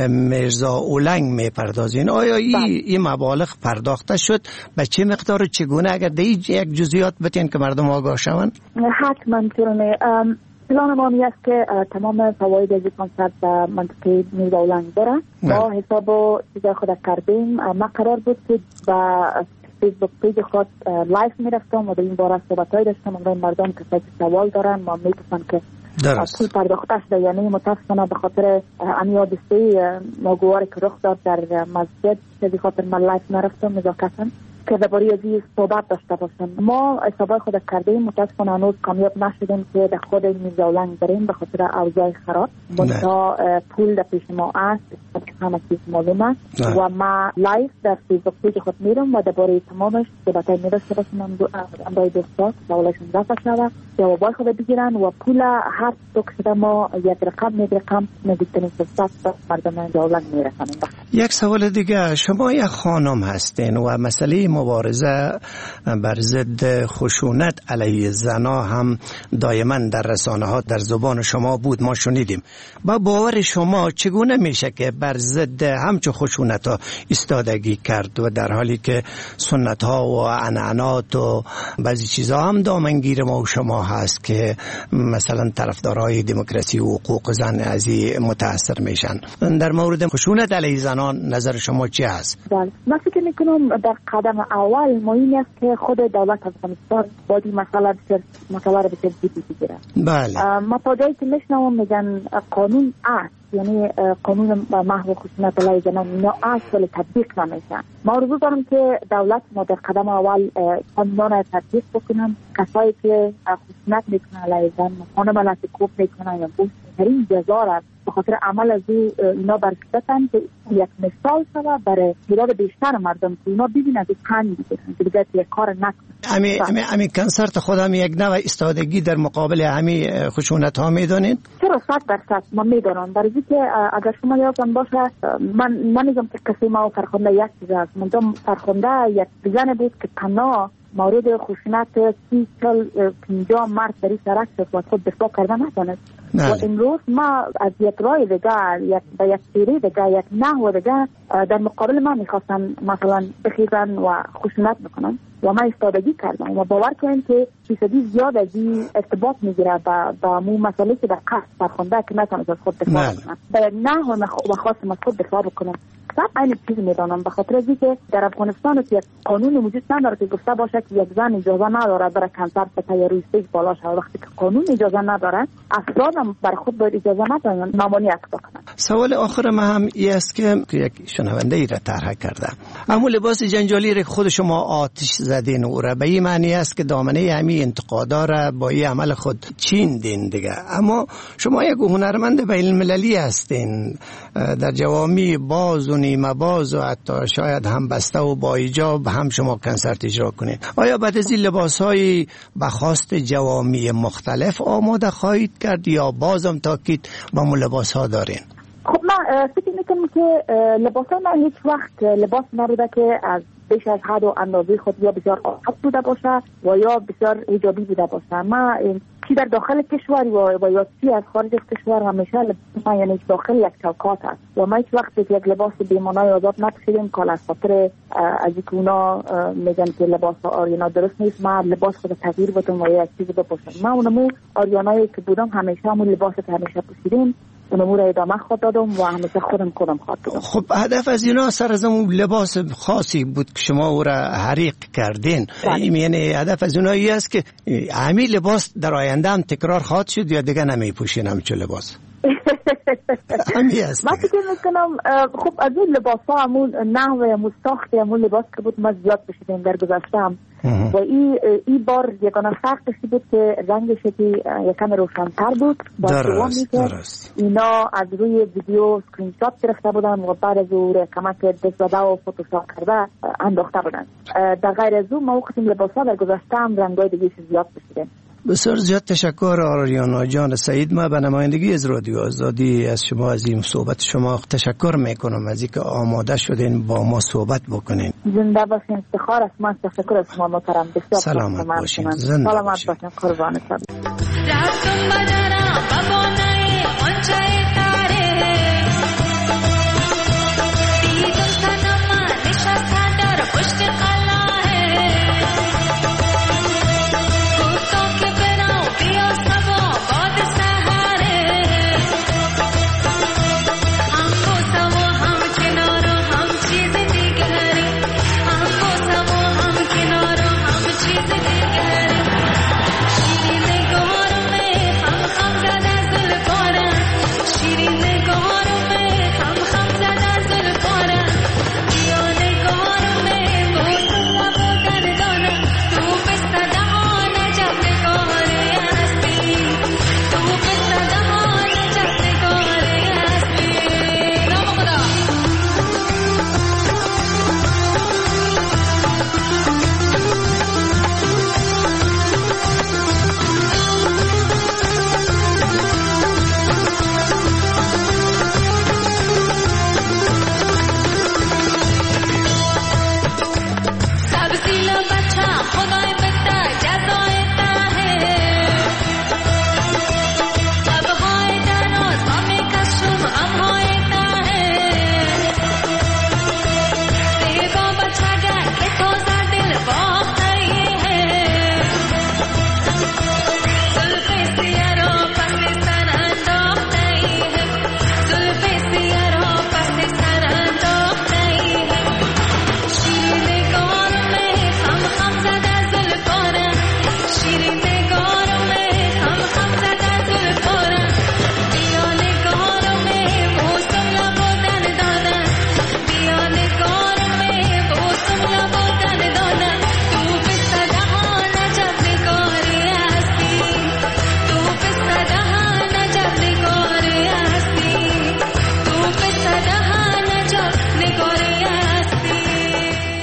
مرزا اولنگ میپردازین. آیا این مبالغ پرداخته شد؟ به چه مقدار و چگونه؟ اگر در یک جزئیات بتین که مردم آگاه شون. حتما چرونه پلان ما است که تمام فواید از کنسرت به منطقه مرزا اولنگ داره. با حساب و چیزای خود کردیم. ما قرار بود که با فیسبوک پیج خود لایف میرفتم و در این باره صحبتایی داشتم. مردم کسایی که سوال دارن ما میگفتن که پول پرداخته شده یا نه. متاسفانه به خاطر امی حادثه ناگواری که رخ داد در مسجد به خاطر من لایف نرفتم نزاکتاً که درباره از این صحبت داشته باشم. ما حسابای خود کردیم، متاسفانه هنوز کامیاب نشدیم که در خود مرزا اولنگ بریم به خاطر اوضاع خراب. منتها پول در پیش ما است، همه چیز معلوم است و ما لایف در فیسبوک پیج خود میرم و درباره تمامش صحبتای می‌داشته باشم. برای دوستان سوالشون رفع شود، جوابای خود بگیرن و پول هر توک شده ما یک رقم می‌دیم فرصت مردم مرزا اولنگ میرسانیم. یک سوال دیگه، شما یک خانم هستین و مسئله مبارزه بر ضد خشونت علیه زنها هم دائما در رسانه ها در زبان شما بود، ما شنیدیم. با باور شما چگونه میشه که بر ضد همچون خشونت ها ایستادگی کرد و در حالی که سنت ها و عنعنات و بعضی چیزها هم دامنگیر ما و شما هست که مثلا طرفدارای دموکراسی و حقوق زن از این متاثر میشن؟ در مورد خشونت علیه زنان نظر شما چی هست؟ بله، من فکر میکنم در قدم اول مهم است که خود دولت افغانستان باید مسئله رو به جدی بگیره. بله. ما تا جایی که میشنوم میگن قانون است یعنی قانون محو خشونت علیه زنان اینا اصل تطبیق نمیشن. ما آرزو دارم که دولت ما در قدم اول قانون تطبیق بکنن. کسایی که خشونت میکنن علیه زن خانمالت کوب میکنن یا بهترین جزا را به خاطر عمل از اینا برکتن که یک مثال شود برای تعداد بیشتر مردم که اینا ببینن از پند بگیرن که دیگه یک کار نکنن. امی کنسرت خود هم یک نوع ایستادگی در مقابل همی خشونت ها میدونین؟ چرا 100% ما میدونم. برای که اگر شما یادتان باشه من نمیگم که کسی ما فرخنده یک چیز است. من فرخنده یک زن بود که تنها مورد خشونت 30-50 مرد در این سرک شد و خود دفاع کرده نتونست. و امروز ما از یک رای دیگه به یک سیری دیگه یک نحو دیگه در مقابل ما میخواستن مثلا بخیزن و خشونت بکنن و ما استادگی کردم و باور کنیم که فیصدی زیاد از این ارتباط میگیره با مو مسئله که در قصد فرخنده که نتونست از خود دفاع بکنن به یک نحو و خواستم از خود دفاع بکنن. این چیز میدانم به خاطر از اینکه در افغانستان که قانون وجود نداره که گفته باشه که یک زن اجازه نداره برای کنسرت بده یا روی استیج بالا شه. وقتی که قانون اجازه نداره افراد هم برای خود باید اجازه ندارن ممانعت بکنن. سوال آخر ما هم این است که یک شنونده ای را طرح کرده اما لباس جنجالی را خود شما آتش زدین او را به این معنی است که دامنه همین انتقادا را با این عمل خود چیندین دیگه. اما شما یک هنرمند بین المللی هستین در جوامع باز و نیمه باز و حتی شاید هم بسته و با ایجاب هم شما کنسرت اجرا کنین. آیا بعد از این لباس‌های به خواست جوامع مختلف آماده خواهید کرد یا بازم تاکید با مو لباس‌ها دارین؟ خب من فکر میکنم که لباس‌های من هیچ وقت لباس نبوده که از بیش از حد و اندازه خود یا بسیار آزاد بوده باشه و یا بسیار ایجابی بوده باشه. ما چی در داخل کشور و یا چی از خارج از کشور همیشه لباس یعنی داخل یک چوکات است و ما هیچ وقت یک لباس بی‌معنای آزاد نپوشیدیم که از خاطر از اینکه اونا میگن که لباس آریانا درست نیست ما لباس خود تغییر بدم و یک چیز بپوشم. ما اونمو آریانایی که بودم همیشه همون لباس که همیشه پوشیدیم اونمو را ادامه خود دادم و همیشه خودم خواهد دادم. خب هدف از اینا سر از اون لباس خاصی بود که شما او را حریق کردین. یعنی هدف از اونها این است که همین لباس در آینده هم تکرار خواهد شد یا دیگه نمی پوشین همچه لباس؟ من فکر میکنم خب از این لباس ها همون نحوه مستاخت همون لباس که بود ما زیاد پوشیدیم در گذشته هم و این بار یکانه فرقش بود که رنگش یکم روشن‌تر بود. درست. اینا از روی ویدیو اسکرین شات گرفته بودن و بعد از او کمک دست‌زده و فتوشاپ کرده انداخته بودن. در غیر از اون ما وقتی لباس ها در گذشته هم رنگ‌های دیگه زیاد پوشیدیم. بسیار زیاد تشکر آریانا جان سعید. ما به نمایندگی از رادیو آزادی از شما از این صحبت شما تشکر میکنم از اینکه آماده شدین با ما صحبت بکنین. زنده باشین. افتخار است. من تشکر از شما محترم. بسیار سلامت باشین. سلامت باشین. قربانتون.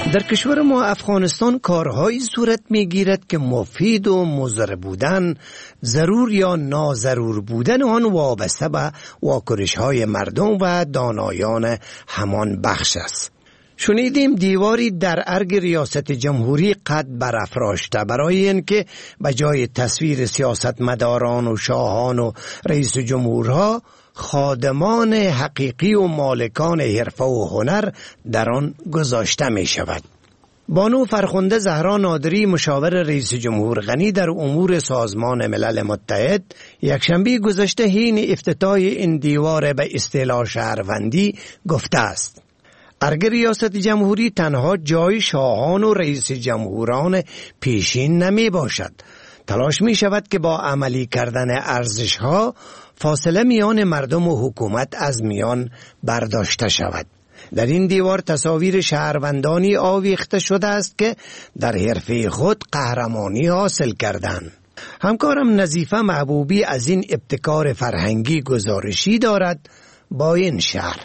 در کشور ما افغانستان کارهایی صورت میگیرد که مفید و مضر بودن، ضرور یا ناضرور بودن آن وابسته به واکنش‌های مردم و دانایان همان بخش است. شنیدیم دیواری در ارگ ریاست جمهوری قد برافراشته برای اینکه به جای تصویر سیاستمداران و شاهان و رئیس جمهورها خادمان حقیقی و مالکان حرفه و هنر در آن گذاشته می شود. بانو فرخنده زهرا نادری مشاور رئیس جمهور غنی در امور سازمان ملل متحد یکشنبه گذشته حین افتتاح این دیوار به اصطلاح شهروندی گفته است: ارگ ریاست جمهوری تنها جای شاهان و رئیس جمهوران پیشین نمی باشد. تلاش می شود که با عملی کردن ارزش ها فاصله میان مردم و حکومت از میان برداشته شود. در این دیوار تصاویر شهروندانی آویخته شده است که در حرفه خود قهرمانی حاصل کردند. همکارم نظیفه محبوبی از این ابتکار فرهنگی گزارشی دارد با این شهر.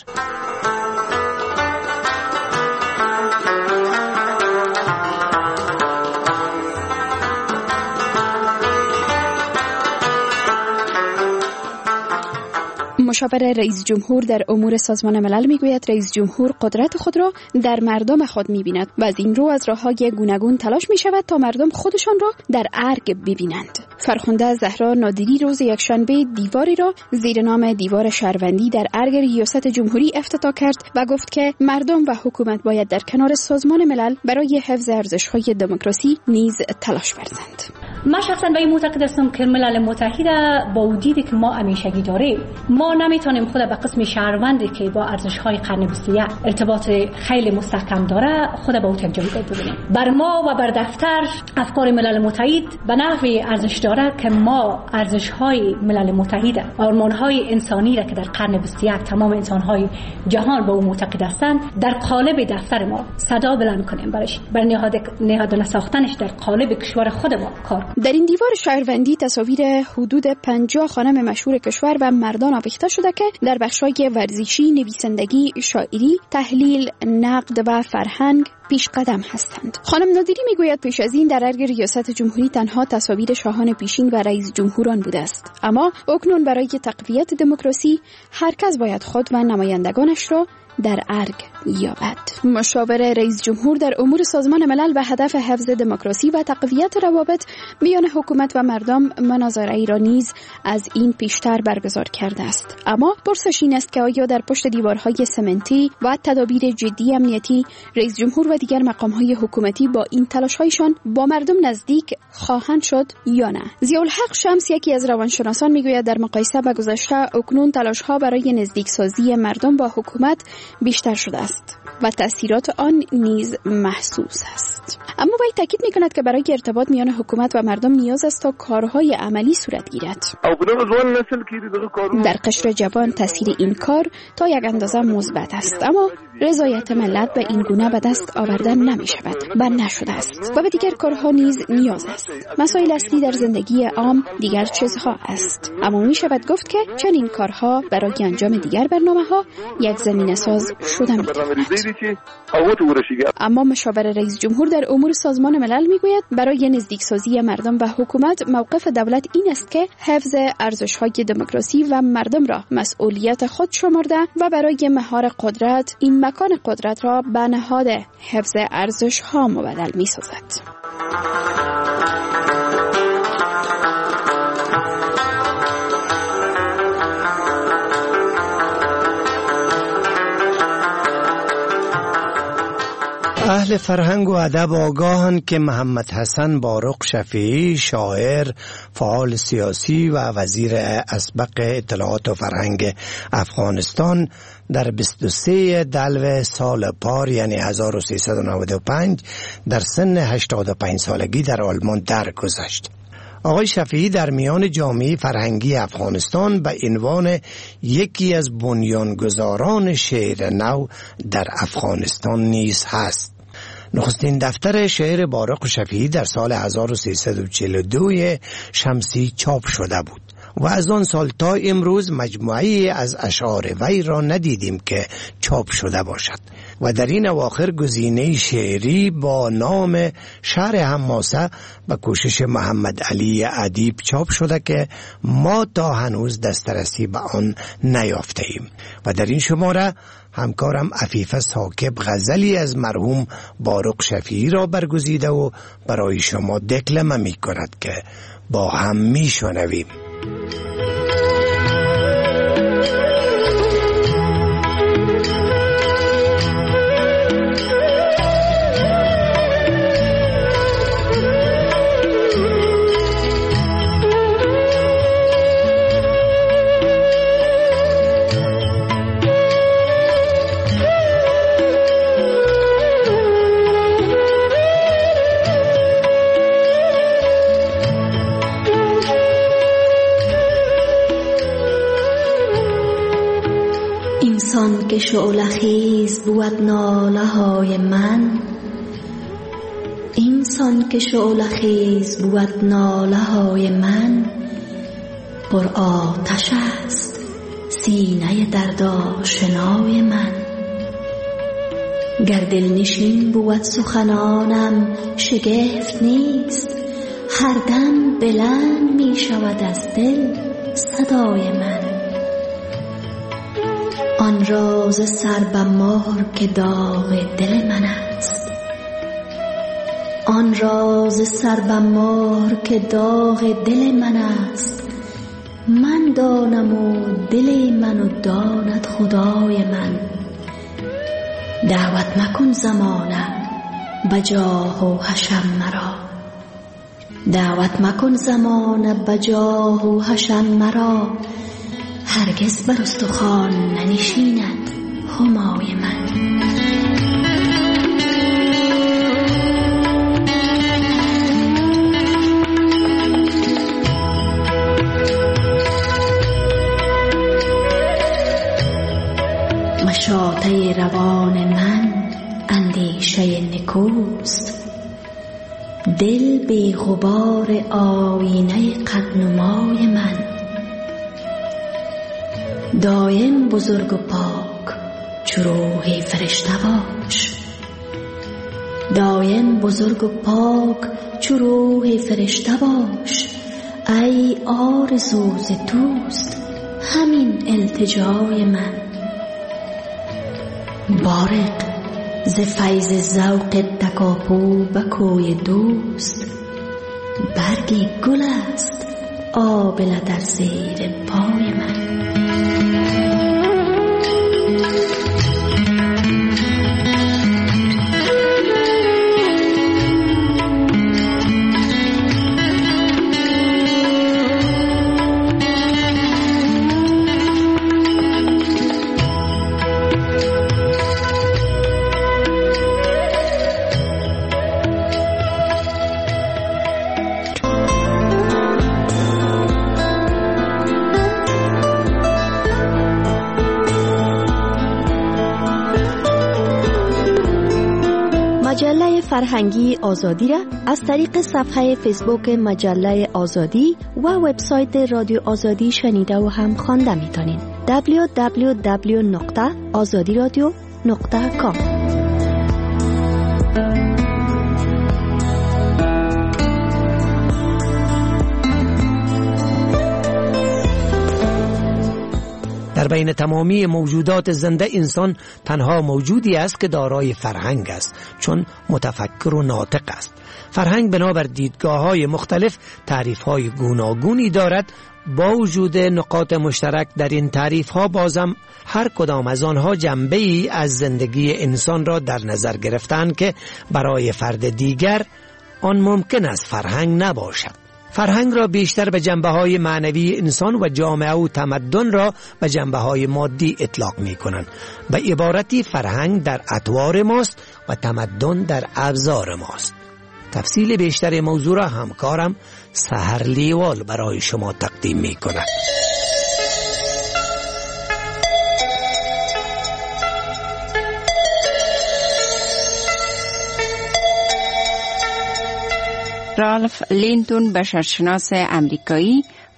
مشاور رئیس جمهور در امور سازمان ملل میگوید رئیس جمهور قدرت خود را در مردم خود میبیند و از این رو از راه‌های گوناگون تلاش میشود تا مردم خودشان را در ارگ ببینند. فرخنده زهرا نادری روز یکشنبه دیواری را زیر نام دیوار شهروندی در ارگ ریاست جمهوری افتتاح کرد و گفت که مردم و حکومت باید در کنار سازمان ملل برای حفظ ارزش‌های دموکراسی نیز تلاش ورزند. من شخصا به این معتقد هستم که ملل متحد با وجودی که ما همیشگی داریم، ما نمیتونیم خود به قسم شهروندی که با ارزش‌های قرن 21 ارتباط خیلی مستحکم داره خود به او تجاوز ببینیم. بر ما و بر دفتر افکار ملل متحد به نحوی ارزش داره که ما ارزش‌های ملل متحد، آرمان‌های انسانی را که در قرن 21 تمام انسان‌های جهان به او معتقد هستند در قالب دفتر ما صدا بلند کنیم برای نهادینه ساختنش در قالب کشور خود ما کار. در این دیوار شهروندی تصاویر حدود 50 خانم مشهور کشور و مردان آویخته شده که در بخش‌های ورزشی، نویسندگی، شاعری، تحلیل، نقد و فرهنگ پیش قدم هستند. خانم نادری میگوید پیش از این در ارگ ریاست جمهوری تنها تصاویر شاهان پیشین و رئیس جمهوران بوده است، اما اکنون برای تقویت دموکراسی هر کس باید خود و نمایندگانش را در ارگ یابد. مشاور رئیس جمهور در امور سازمان ملل به هدف حفظ دموکراسی و تقویت روابط میان حکومت و مردم مناظره‌ای را نیز از این پیشتر برگزار کرده است. اما پرسش این است که آیا در پشت دیوارهای سمنتی و تدابیر جدی امنیتی رئیس جمهور و دیگر مقام‌های حکومتی با این تلاش‌هایشان با مردم نزدیک خواهند شد یا نه؟ ضیاءالحق شمس یکی از روانشناسان میگوید در مقایسه با گذشته اکنون تلاش‌ها برای نزدیکسازی مردم با حکومت بیشتر شده است و تأثیرات آن نیز محسوس است. اما وی تاکید می‌کند که برای ارتباط میان حکومت و مردم نیاز است تا کارهای عملی صورت گیرد. در قشر جوان تاثیر این کار تا یک اندازه مثبت است، اما رضایت ملت به این گونه به دست آوردن نمی‌شود و نشده است و به دیگر کارها نیز نیاز است. مسائل اصلی در زندگی عام دیگر چیزها است، اما می‌شود گفت که چنین کارها برای انجام دیگر برنامه‌ها یک زمینه ساز شده می‌تواند. اما مشاور رئیس جمهور در امور سازمان ملل میگوید برای نزدیکسازی مردم و حکومت موقف دولت این است که حفظ ارزش‌های دموکراسی و مردم را مسئولیت خود شمرده و برای مهار قدرت این مکان قدرت را به نهاد حفظ ارزش‌ها مبدل می‌سازد. اهل فرهنگ و ادب آگاهند که محمد حسن بارق شفیعی، شاعر، فعال سیاسی و وزیر اسبق اطلاعات و فرهنگ افغانستان در 23 دلو سال پار یعنی 1395 در سن 85 سالگی در آلمان درگذشت. آقای شفیعی در میان جامعه فرهنگی افغانستان به عنوان یکی از بنیانگذاران شعر نو در افغانستان نیز هست. نخستین دفتر شعر بارق شفیعی در سال 1342 شمسی چاپ شده بود. و از آن سال تا امروز مجموعی از اشعار وی را ندیدیم که چاپ شده باشد و در این اواخر گزینه شعری با نام شعر حماسه به کوشش محمد علی ادیب چاپ شده که ما تا هنوز دسترسی به آن نیافته ایم و در این شماره همکارم عفیفه ثاقب غزلی از مرحوم بارق شفیعی را برگزیده و برای شما دکلمه می کند که با هم می شنویم. انسان که شعله خیز بود ناله های من، انسان که شعله خیز بود ناله های من، پر آتش است سینه دردآشنای من. گر دلنشین بود سخنانم شگفت نیست، هر دم بلند می شود از دل صدای من. آن راز سر به مهر که داغ دل من است، آن راز سر به مهر که داغ دل من است، من دانم و دل منو داند خدای من. دعوت مکن زمانه به جاه و حشم مرا، دعوت مکن زمانه به جاه و حشم مرا، هرگز بر استخوان ننشیند همای من. مشاطه روان من اندیشه نکوست، دل بی غبار آینه قدنمای من. دایم بزرگ و پاک چو روح فرشته باش، دایم بزرگ و پاک چو روح فرشته باش. ای آرزوز دوست همین التجای من. بارق ز فیض ذوق تکاپو به کوی دوست، برگی گل است آبله در زیر پای من. مجله فرهنگی آزادی را از طریق صفحه فیسبوک مجله آزادی و وبسایت رادیو آزادی شنیده و هم خوانده میتونین. www.azadiradio.com. در بین تمامی موجودات زنده انسان تنها موجودی است که دارای فرهنگ است، چون متفکر و ناطق است. فرهنگ بنابر دیدگاه‌های مختلف تعریف‌های گوناگونی دارد. با وجود نقاط مشترک در این تعریف‌ها، بازم هر کدام از آنها جنبه‌ای از زندگی انسان را در نظر گرفتند که برای فرد دیگر آن ممکن است فرهنگ نباشد. فرهنگ را بیشتر به جنبه‌های معنوی انسان و جامعه و تمدن را به جنبه‌های مادی اطلاق می‌کنند. به عبارتی فرهنگ در اطوار ماست و تمدن در ابزار ماست. تفصیل بیشتر موضوع را همکارم سحر لیوال برای شما تقدیم می‌کند. رالف لینتون بشرشناس امریکایی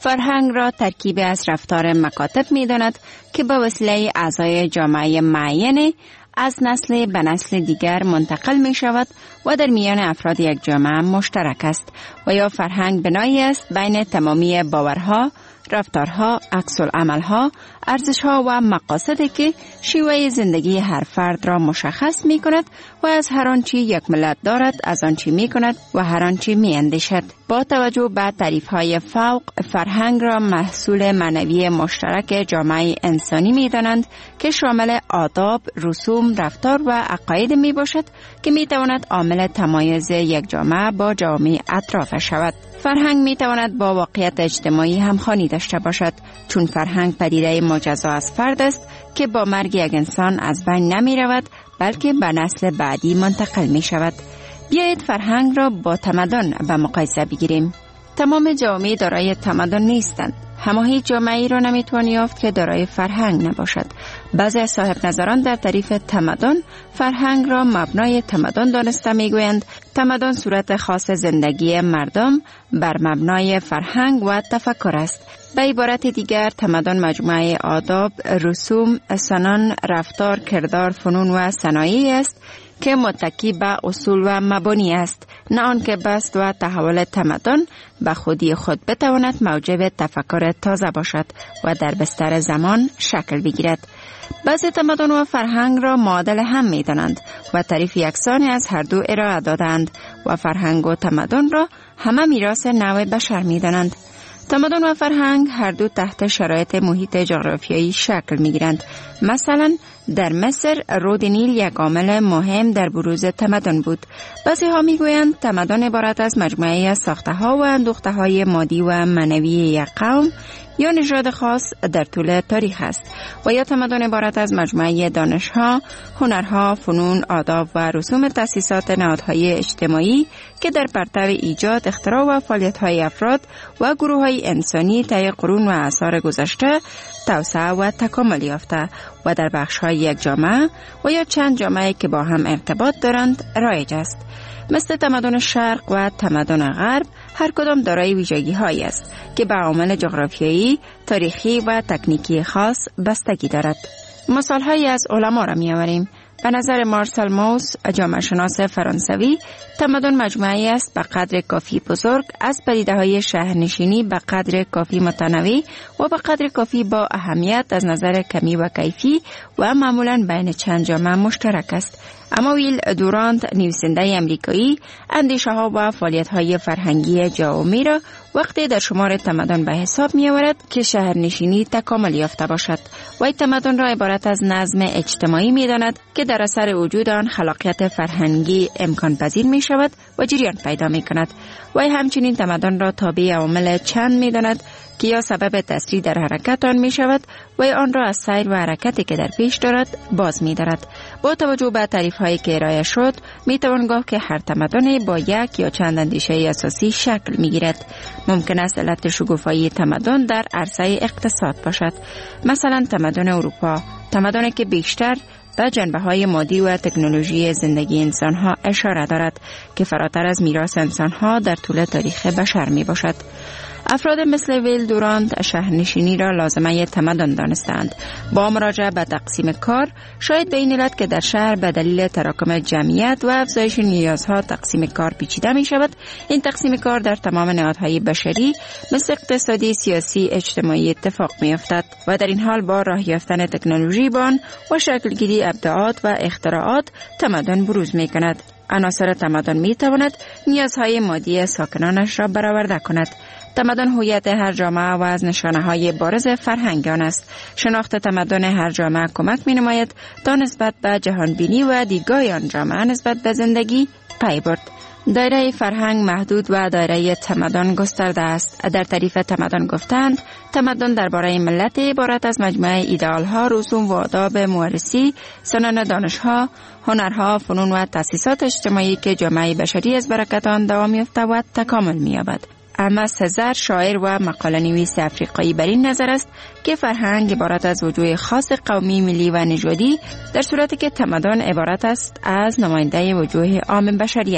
فرهنگ را ترکیبی از رفتار مکاتب می داند که به وسیله اعضای جامعه معینه از نسل به نسل دیگر منتقل می شود و در میان افراد یک جامعه مشترک است و یا فرهنگ بنایی است بین تمامی باورها، رفتارها، عکس‌العملها، ارزشها و مقاصدی که شیوه زندگی هر فرد را مشخص می کند و از هر آنچه یک ملت دارد از آنچه می کند و هر آنچه می اندیشد. با توجه به تعریف‌های فوق، فرهنگ را محصول معنوی مشترک جامعه انسانی می دانند که شامل آداب، رسوم، رفتار و عقاید می باشد که می تواند عامل تمایز یک جامعه با جامعه اطراف شود. فرهنگ می تواند با واقعیت اجتماعی همخوانی داشته باشد، چون فرهنگ پدیده مجزا از فرد است که با مرگ یک انسان از بین نمی رود بلکه به نسل بعدی منتقل می شود. بیایید فرهنگ را با تمدن به مقایسه بگیریم. تمام جامعه دارای تمدن نیستند. اما هیچ جامعه‌ای را نمیتوان یافت که دارای فرهنگ نباشد. بعضی از صاحب نظران در تعریف تمدن فرهنگ را مبنای تمدن دانسته میگویند تمدن صورت خاص زندگی مردم بر مبنای فرهنگ و تفکر است. به عبارت دیگر تمدن مجموعه آداب، رسوم، سنن، رفتار، کردار، فنون و صنایعی است که متکی به اصول و مبانی است، نه آنکه بست و تحول تمدن به خودی خود بتواند موجب تفکر تازه باشد و در بستر زمان شکل بگیرد. بعضی تمدن و فرهنگ را معادل هم می دانند و تعریف یکسانی از هر دو ارائه دادند و فرهنگ و تمدن را همه میراث نوع بشر می دانند. تمدن و فرهنگ هر دو تحت شرایط محیط جغرافیایی شکل می گیرند. مثلا در مصر رود نیل یک عامل مهم در بروز تمدن بود. بعضی ها می گویند تمدن عبارت از مجموعه از ساخته ها و اندوخته های مادی و معنوی یک قوم یا نژاد خاص در طول تاریخ است و یا تمدن عبارت از مجموعه دانش‌ها، هنرها، فنون، آداب و رسوم تأسیسات نهادهای اجتماعی که در پرتو ایجاد، اختراع و فعالیت‌های افراد و گروه‌های انسانی طی قرون و اعصار گذشته توسعه و تکامل یافته و در بخش‌های یک جامعه و یا چند جامعه که با هم ارتباط دارند رایج است. مثل تمدن شرق و تمدن غرب هر کدام دارای ویژگی‌هایی است که به عوامل جغرافیایی، تاریخی و تکنیکی خاص بستگی دارد. مثال‌هایی از علما را می‌آوریم. به نظر مارسل موس، جامعه شناس فرانسوی، تمدن مجموعه‌ای است به قدر کافی بزرگ از پدیده‌های شهرنشینی به قدر کافی متنوع و به قدر کافی با اهمیت از نظر کمی و کیفی و معمولاً بین چند جامعه مشترک است. اما ویل دورانت، نویسنده امریکایی، اندیشه‌ها و فعالیت‌های فرهنگی جاومی را وقتی در شمار تمدن به حساب می‌آورد که شهرنشینی تکامل یافته باشد و این تمدن را عبارت از نظم اجتماعی می‌داند که در اثر وجود آن خلاقیت فرهنگی امکان پذیر می‌شود و جریان پیدا می‌کند و همچنین تمدن را تابع عوامل چند می‌داند که یا سبب تسریع در حرکت آن می‌شود و آن را از سیر و حرکتی که در پیش دارد باز می‌دارد. با توجه به تعریف‌هایی که ارائه شد می‌توان گفت که هر تمدن با یک یا چند اندیشه اساسی شکل می‌گیرد. ممکن است علت شکوفایی تمدن در عرصه اقتصاد باشد. مثلا تمدن اروپا، تمدنی که بیشتر به جنبه‌های مادی و تکنولوژی زندگی انسان‌ها اشاره دارد که فراتر از میراث انسان‌ها در طول تاریخ بشر می‌باشد. افراد مثل ویل دورانت شهرنشینی را لازمه تمدن دانستند. با مراجعه به تقسیم کار شاید به این علت که در شهر به دلیل تراکم جمعیت و افزایش نیازها تقسیم کار پیچیده می شود، این تقسیم کار در تمام نهادهای بشری مثل اقتصادی، سیاسی، اجتماعی اتفاق می افتد و در این حال با راه یافتن تکنولوژی بان و شکلگیری ابداعات و اختراعات تمدن بروز می کند. عناصر تمدن می تواند نیازهای مادی ساکنانش را برآورده کند. تمدن هویت هر جامعه و از نشانه‌های بارز فرهنگ آن است. شناخت تمدن هر جامعه کمک می‌نماید تا نسبت به جهانبینی و دیدگاه آن جامعه نسبت به زندگی پی برد. دایره فرهنگ محدود و دایره تمدن گسترده است. در تعریف تمدن گفتند تمدن درباره ملت عبارت از مجموعه ایدئال‌ها، رسوم و آداب مورثی، سنن دانش‌ها، هنرها، فنون و تأسیسات اجتماعی که جامعه بشری از برکت آن دوام یافته و تکامل می‌یابد. اما سزر، شاعر و مقاله نویس افریقایی بر این نظر است که فرهنگ عبارت از وجوه خاص قومی، ملی و نژادی، در صورتی که تمدن عبارت است از نماینده وجوه عام بشریت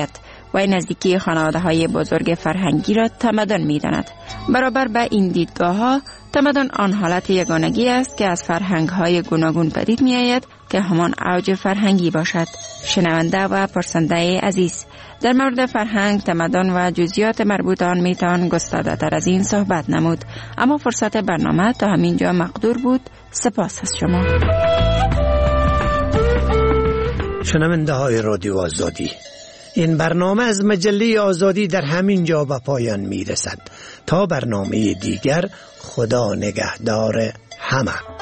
و نزدیکی خانواده های بزرگ فرهنگی را تمدن می داند. برابر به این دیدگاه ها، تمدن آن حالت یگانگی است که از فرهنگ های گوناگون پدید می آید که همان اوج فرهنگی باشد. شنونده و پرسنده عزیز، در مورد فرهنگ، تمدن و جزئیات مربوط آن می توان گسترده تر از این صحبت نمود، اما فرصت برنامه تا همینجا مقدور بود. سپاس از شما. شنونده های رادیو آزادی، این برنامه از مجله آزادی در همین جا به پایان می رسد. تا برنامه دیگر، خدا نگهدار همه.